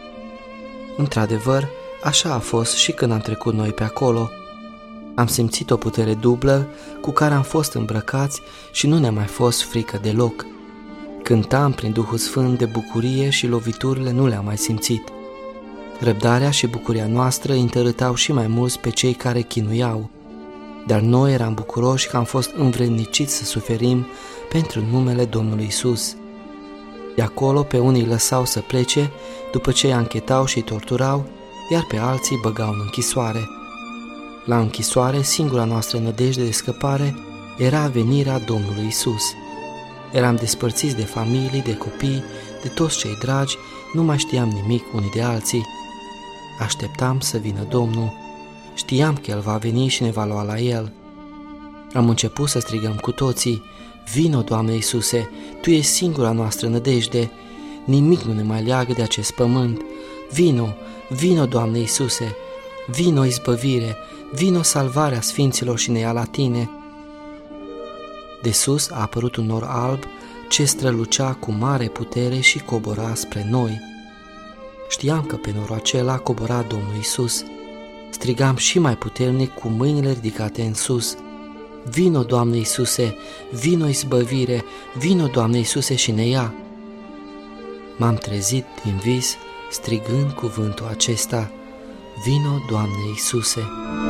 Într-adevăr, așa a fost și când am trecut noi pe acolo. Am simțit o putere dublă cu care am fost îmbrăcați și nu ne-a mai fost frică deloc. Cântam prin Duhul Sfânt de bucurie și loviturile nu le-am mai simțit. Răbdarea și bucuria noastră întărâtau și mai mulți pe cei care chinuiau, dar noi eram bucuroși că am fost învredniciți să suferim pentru numele Domnului Isus. De acolo pe unii îi lăsau să plece după ce îi anchetau și îi torturau, iar pe alții băgau în închisoare. La închisoare, singura noastră nădejde de scăpare era venirea Domnului Isus. Eram despărțiți de familii, de copii, de toți cei dragi, nu mai știam nimic unii de alții. Așteptam să vină Domnul. Știam că El va veni și ne va lua la El. Am început să strigăm cu toții: vino, Doamne Iisuse, Tu ești singura noastră nădejde, nimic nu ne mai leagă de acest pământ. Vino, vino, Doamne Iisuse, vino izbăvire, vino salvarea sfinților și ne ia la Tine. De sus a apărut un nor alb ce strălucea cu mare putere și cobora spre noi. Știam că pe norul acela cobora Domnul Iisus. Strigam și mai puternic cu mâinile ridicate în sus: vino, Doamne Iisuse, vino izbăvire, vino, Doamne Iisuse, și ne ia. M-am trezit din vis strigând cuvântul acesta: vino, Doamne Iisuse.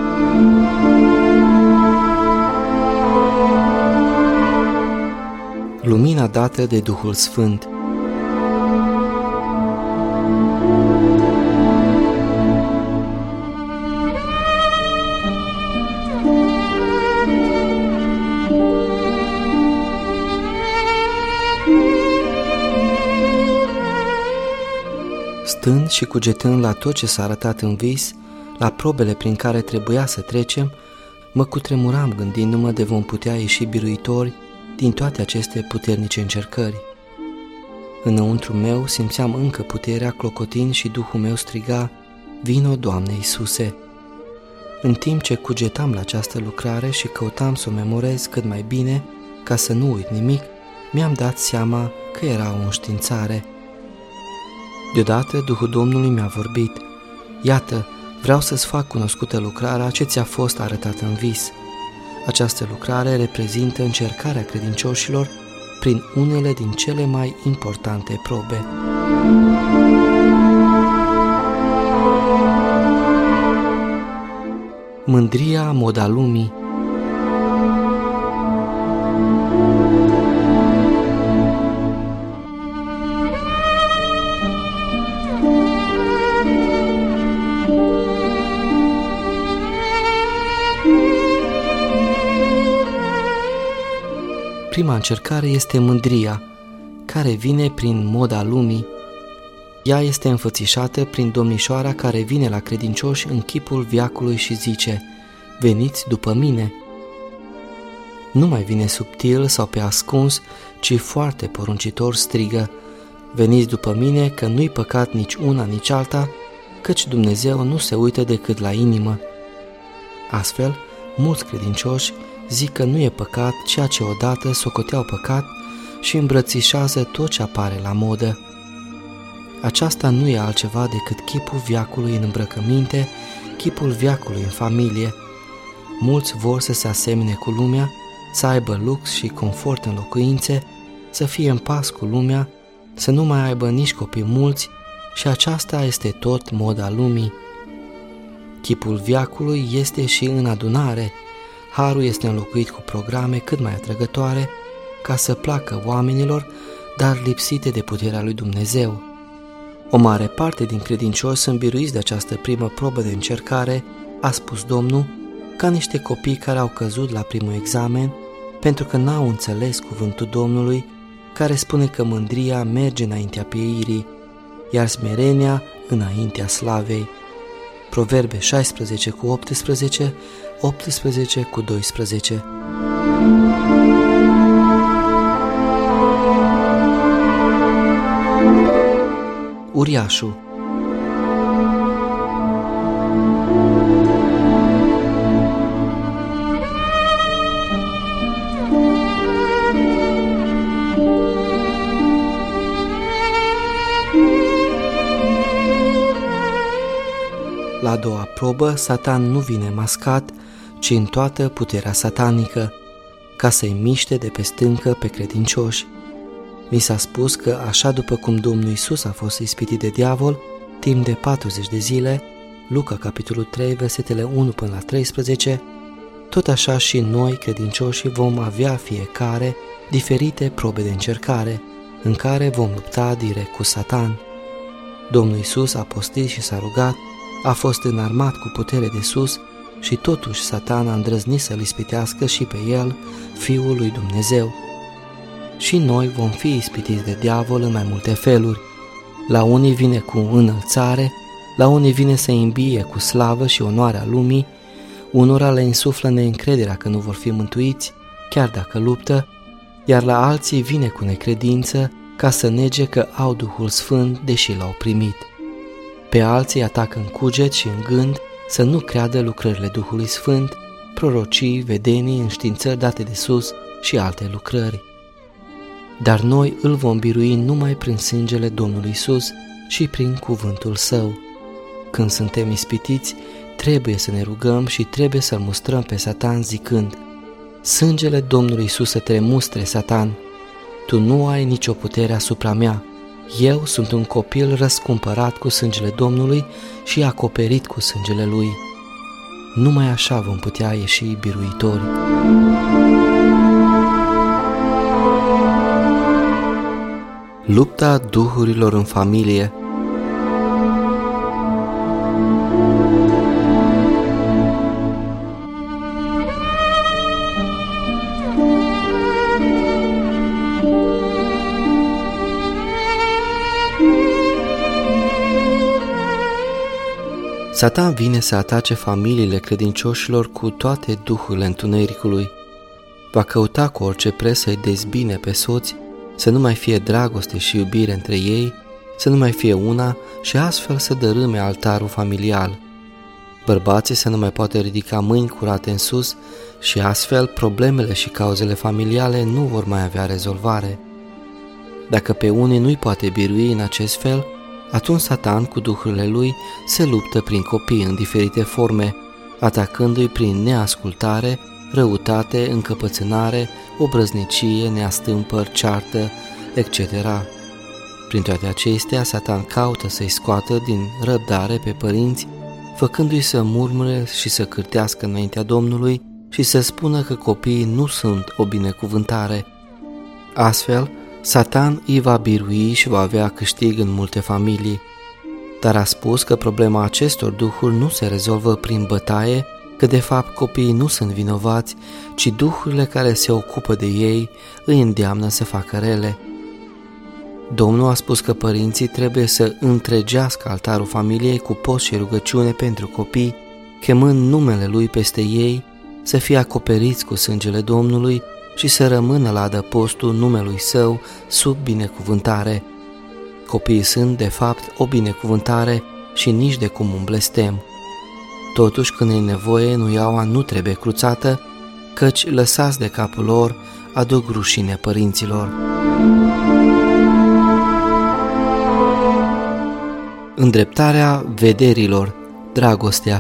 Lumina dată de Duhul Sfânt. Stând și cugetând la tot ce s-a arătat în vis, la probele prin care trebuia să trecem, mă cutremuram gândindu-mă de vom putea ieși biruitori din toate aceste puternice încercări. Înăuntru meu simțeam încă puterea clocotind și Duhul meu striga: vino, Doamne Iisuse! În timp ce cugetam la această lucrare și căutam să o memorez cât mai bine, ca să nu uit nimic, mi-am dat seama că era o înștiințare. Deodată Duhul Domnului mi-a vorbit: iată, vreau să-ți fac cunoscută lucrarea ce ți-a fost arătată în vis. Această lucrare reprezintă încercarea credincioșilor prin unele din cele mai importante probe. Mândria moda lumii. Prima încercare este mândria, care vine prin moda lumii. Ea este înfățișată prin domnișoara care vine la credincioși în chipul veacului și zice: veniți după mine. Nu mai vine subtil sau pe ascuns, ci foarte poruncitor strigă: veniți după mine, că nu-i păcat nici una, nici alta, căci Dumnezeu nu se uită decât la inimă. Astfel, mulți credincioși zic că nu e păcat ceea ce odată socoteau păcat și îmbrățișează tot ce apare la modă. Aceasta nu e altceva decât chipul veacului în îmbrăcăminte, chipul veacului în familie. Mulți vor să se asemene cu lumea, să aibă lux și confort în locuințe, să fie în pas cu lumea, să nu mai aibă nici copii mulți, și aceasta este tot moda lumii. Chipul veacului este și în adunare. Harul este înlocuit cu programe cât mai atrăgătoare, ca să placă oamenilor, dar lipsite de puterea lui Dumnezeu. O mare parte din credincioși sunt biruiți de această primă probă de încercare, a spus Domnul, ca niște copii care au căzut la primul examen, pentru că n-au înțeles cuvântul Domnului, care spune că mândria merge înaintea pieirii, iar smerenia înaintea slavei. Proverbe șaisprezece cu optsprezece, optsprezece cu doisprezece. Uriașul. La a doua probă, Satan nu vine mascat, ci în toată puterea satanică, ca să-i miște de pe stâncă pe credincioși. Mi s-a spus că așa după cum Domnul Iisus a fost ispitit de diavol, timp de patruzeci de zile, Luca capitolul trei, versetele unu până la treisprezece, tot așa și noi, credincioșii, vom avea fiecare diferite probe de încercare, în care vom lupta direct cu Satan. Domnul Iisus a postit și s-a rugat, a fost înarmat cu putere de sus și totuși Satan a îndrăznit să-L ispitească și pe El, Fiul lui Dumnezeu. Și noi vom fi ispitiți de diavol în mai multe feluri. La unii vine cu înălțare, la unii vine să îmbie cu slavă și onoarea lumii, Unora le insuflă neîncrederea că nu vor fi mântuiți, chiar dacă luptă, iar la alții vine cu necredință ca să nege că au Duhul Sfânt, deși l-au primit. Pe alții atacă în cuget și în gând să nu creadă lucrările Duhului Sfânt, prorocii, vedenii, înștiințări date de sus și alte lucrări. Dar noi îl vom birui numai prin sângele Domnului Iisus și prin cuvântul Său. Când suntem ispitiți, trebuie să ne rugăm și trebuie să-l mustrăm pe Satan zicând: sângele Domnului Iisus să te mustre, Satan! Tu nu ai nicio putere asupra mea. Eu sunt un copil răscumpărat cu sângele Domnului și acoperit cu sângele Lui. Numai așa vom putea ieși biruitori. Lupta duhurilor în familie. Satan vine să atace familiile credincioșilor cu toate duhurile întunericului. Va căuta cu orice preț să-i dezbine pe soți, să nu mai fie dragoste și iubire între ei, să nu mai fie una și astfel să dărâme altarul familial. Bărbații să nu mai poată ridica mâini curate în sus și astfel problemele și cauzele familiale nu vor mai avea rezolvare. Dacă pe unii nu-i poate birui în acest fel, atunci Satan cu duhurile lui se luptă prin copii în diferite forme, atacându-i prin neascultare, răutate, încăpățânare, obrăznicie, neastâmpări, ceartă, et cetera. Prin toate acestea, Satan caută să-i scoată din răbdare pe părinți, făcându-i să murmure și să cârtească înaintea Domnului și să spună că copiii nu sunt o binecuvântare. Astfel, Satan îi va birui și va avea câștig în multe familii, dar a spus că problema acestor duhuri nu se rezolvă prin bătaie, că de fapt copiii nu sunt vinovați, ci duhurile care se ocupă de ei îi îndeamnă să facă rele. Domnul a spus că părinții trebuie să întregească altarul familiei cu post și rugăciune pentru copii, chemând numele Lui peste ei, să fie acoperiți cu sângele Domnului și să rămână la adăpostul numelui Său sub binecuvântare. Copiii sunt, de fapt, o binecuvântare și nici de cum un blestem. Totuși, când e nevoie, nuiaua nu trebuie cruțată, căci lăsați de capul lor aduc rușine părinților. Îndreptarea vederilor, dragostea.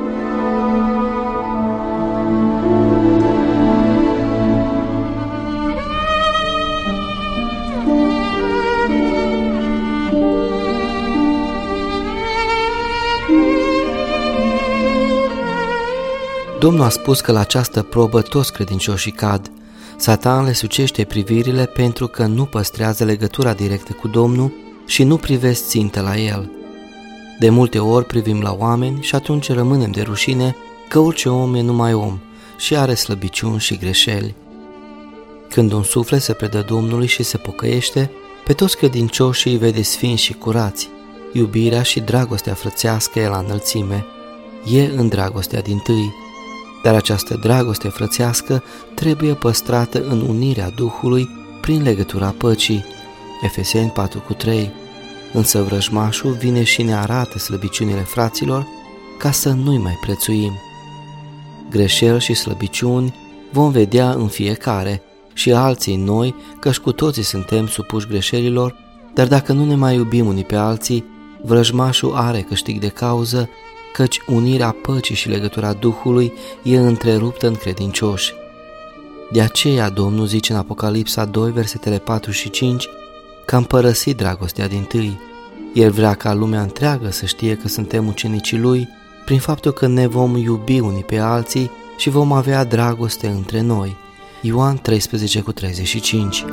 Domnul a spus că la această probă toți credincioșii cad. Satan le sucește privirile pentru că nu păstrează legătura directă cu Domnul și nu privesc țintă la El. De multe ori privim la oameni și atunci rămânem de rușine că orice om e numai om și are slăbiciuni și greșeli. Când un suflet se predă Domnului și se pocăiește, pe toți credincioșii îi vede sfinți și curați. Iubirea și dragostea frățească e la înălțime. E în dragostea dintâi. Dar această dragoste frățească trebuie păstrată în unirea Duhului prin legătura păcii. Efeseni patru trei. Însă vrăjmașul vine și ne arată slăbiciunile fraților ca să nu-i mai prețuim. Greșeli și slăbiciuni vom vedea în fiecare și alții noi, căci cu toții suntem supuși greșelilor, dar dacă nu ne mai iubim unii pe alții, vrăjmașul are câștig de cauză, căci unirea păcii și legătura Duhului e întreruptă în credincioși. De aceea Domnul zice în Apocalipsa doi, versetele patru și cinci, că am părăsit dragostea dintâi. El vrea ca lumea întreagă să știe că suntem ucenicii Lui prin faptul că ne vom iubi unii pe alții și vom avea dragoste între noi. Ioan treisprezece cu treizeci și cinci.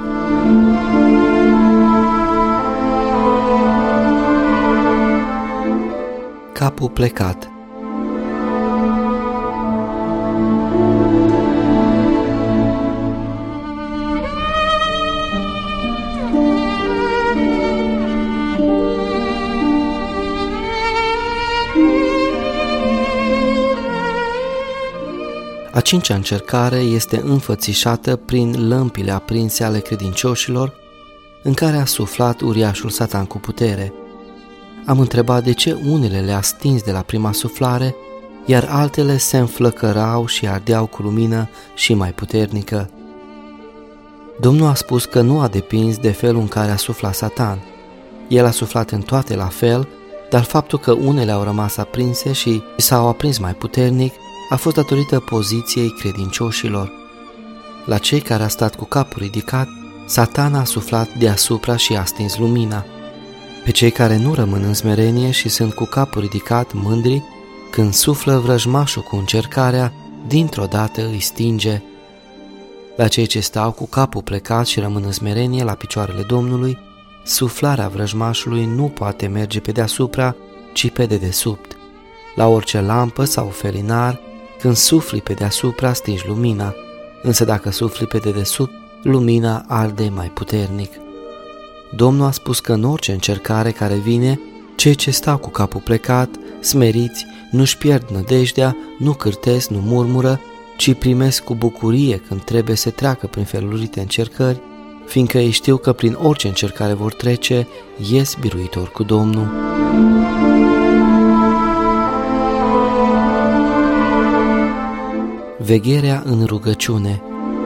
Capul plecat. A cincea încercare este înfățișată prin lămpile aprinse ale credincioșilor, în care a suflat uriașul Satan cu putere. Am întrebat de ce unele le-a stins de la prima suflare, iar altele se înflăcărau și ardeau cu lumină și mai puternică. Domnul a spus că nu a depins de felul în care a suflat Satan. El a suflat în toate la fel, dar faptul că unele au rămas aprinse și s-au aprins mai puternic a fost datorită poziției credincioșilor. La cei care a stat cu capul ridicat, Satan a suflat deasupra și a stins lumina. Pe cei care nu rămân în smerenie și sunt cu capul ridicat, mândri, când suflă vrăjmașul cu încercarea, dintr-o dată îi stinge. La cei ce stau cu capul plecat și rămân în smerenie la picioarele Domnului, suflarea vrăjmașului nu poate merge pe deasupra, ci pe dedesubt. La orice lampă sau felinar, când sufli pe deasupra, stingi lumina, însă dacă sufli pe dedesubt, lumina arde mai puternic. Domnul a spus că în orice încercare care vine, cei ce stau cu capul plecat, smeriți, nu-și pierd nădejdea, nu cârtesc, nu murmură, ci primesc cu bucurie când trebuie să treacă prin felurite încercări, fiindcă ei știu că prin orice încercare vor trece, ies biruitor cu Domnul. Vegherea în rugăciune.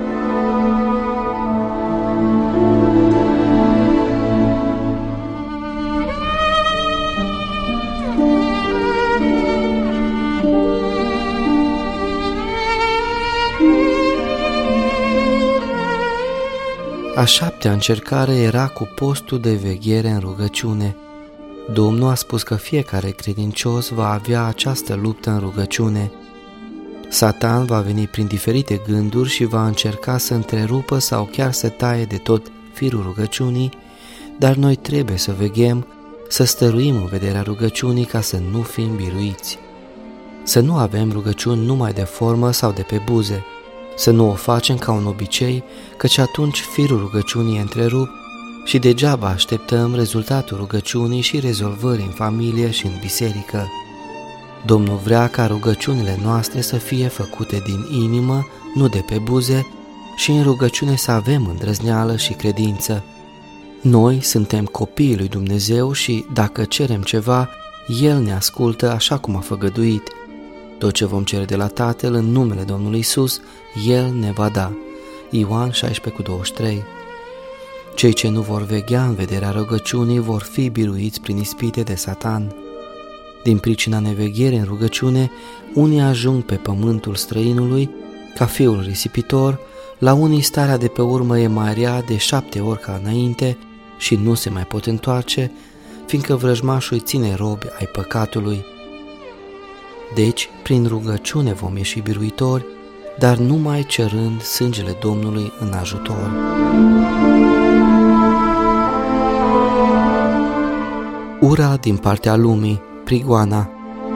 A șaptea încercare era cu postul de veghere în rugăciune. Domnul a spus că fiecare credincios va avea această luptă în rugăciune. Satan va veni prin diferite gânduri și va încerca să întrerupă sau chiar să taie de tot firul rugăciunii, dar noi trebuie să veghem, să stăruim în vederea rugăciunii ca să nu fim biruiți. Să nu avem rugăciuni numai de formă sau de pe buze, să nu o facem ca un obicei, căci atunci firul rugăciunii e întrerupt și degeaba așteptăm rezultatul rugăciunii și rezolvării în familie și în biserică. Domnul vrea ca rugăciunile noastre să fie făcute din inimă, nu de pe buze, și în rugăciune să avem îndrăzneală și credință. Noi suntem copiii lui Dumnezeu și, dacă cerem ceva, El ne ascultă așa cum a făgăduit. Tot ce vom cere de la Tatăl în numele Domnului Iisus, El ne va da. Ioan șaisprezece cu douăzeci și trei. Cei ce nu vor veghea în vederea rugăciunii vor fi biruiți prin ispite de Satan. Din pricina nevegherii în rugăciune, unii ajung pe pământul străinului, ca fiul risipitor, la unii starea de pe urmă e mai rea de șapte ori ca înainte și nu se mai pot întoarce, fiindcă vrăjmașul îi ține robi ai păcatului. Deci, prin rugăciune vom ieși biruitori, dar numai cerând sângele Domnului în ajutor. Ura din partea lumii, prigoana.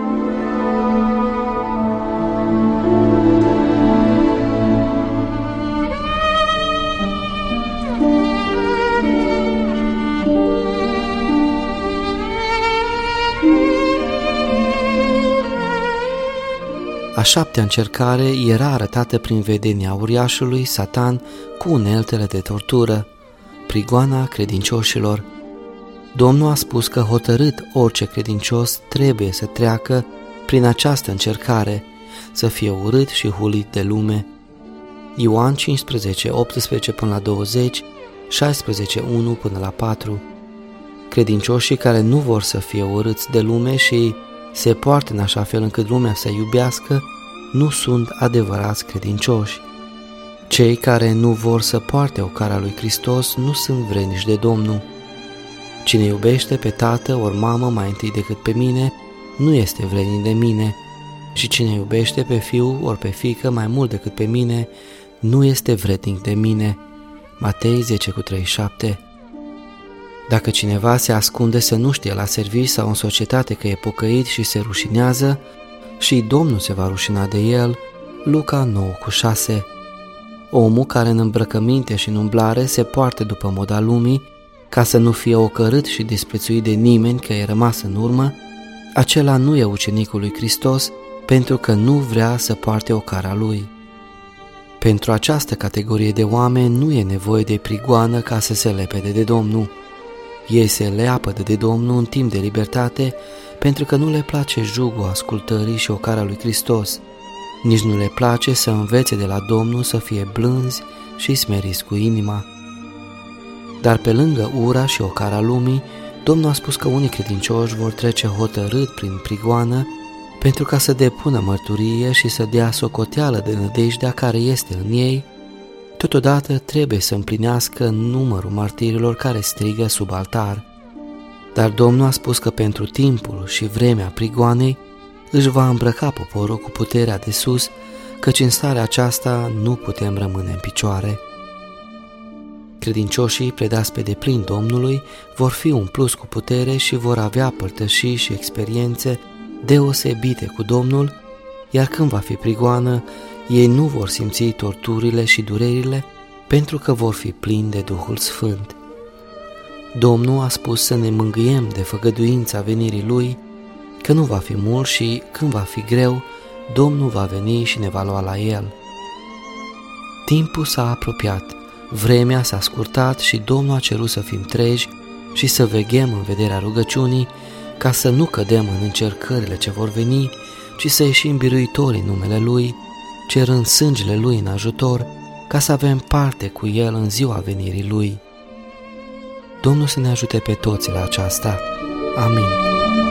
A șaptea încercare era arătată prin vedenia uriașului Satan cu uneltele de tortură, prigoana credincioșilor. Domnul a spus că hotărât orice credincios trebuie să treacă prin această încercare, să fie urât și hulit de lume. Ioan cincisprezece, optsprezece până la douăzeci, șaisprezece, unu până la patru. Credincioșii care nu vor să fie urâți de lume și se poartă în așa fel încât lumea să iubească, nu sunt adevărați credincioși. Cei care nu vor să poarte ocara lui Hristos nu sunt vrednici de Domnul. Cine iubește pe tată ori mamă mai întâi decât pe mine, nu este vrednic de mine, și cine iubește pe fiu ori pe fiică mai mult decât pe mine, nu este vrednic de mine. Matei zece cu treizeci și șapte. Dacă cineva se ascunde să nu știe la serviciu sau în societate că e pocăit și se rușinează, și Domnul se va rușina de el. Luca nouă cu șase. Omul care în îmbrăcăminte și în umblare se poartă după moda lumii, ca să nu fie ocărât și disprețuit de nimeni că e rămas în urmă, acela nu e ucenicul lui Hristos, pentru că nu vrea să poarte ocara lui. Pentru această categorie de oameni nu e nevoie de prigoană ca să se lepede de Domnul. Ei se leapădă de Domnul în timp de libertate pentru că nu le place jugul ascultării și ocara lui Hristos. Nici nu le place să învețe de la Domnul să fie blânzi și smeriți cu inima. Dar pe lângă ura și ocara lumii, Domnul a spus că unii credincioși vor trece hotărât prin prigoană pentru ca să depună mărturie și să dea socoteală de nădejdea care este în ei. Totodată trebuie să împlinească numărul martirilor care strigă sub altar. Dar Domnul a spus că pentru timpul și vremea prigoanei își va îmbrăca poporul cu puterea de sus, căci în starea aceasta nu putem rămâne în picioare. Credincioșii predați pe deplin Domnului vor fi umpluți cu putere și vor avea părtășii și experiențe deosebite cu Domnul, iar când va fi prigoană, ei nu vor simți torturile și durerile pentru că vor fi plini de Duhul Sfânt. Domnul a spus să ne mângâiem de făgăduința venirii Lui, că nu va fi mult și când va fi greu, Domnul va veni și ne va lua la El. Timpul s-a apropiat, vremea s-a scurtat și Domnul a cerut să fim treji și să veghem în vederea rugăciunii, ca să nu cădem în încercările ce vor veni, ci să ieșim biruitori în numele Lui, cerând sângele Lui în ajutor, ca să avem parte cu El în ziua venirii Lui. Domnul să ne ajute pe toți la aceasta. Amin.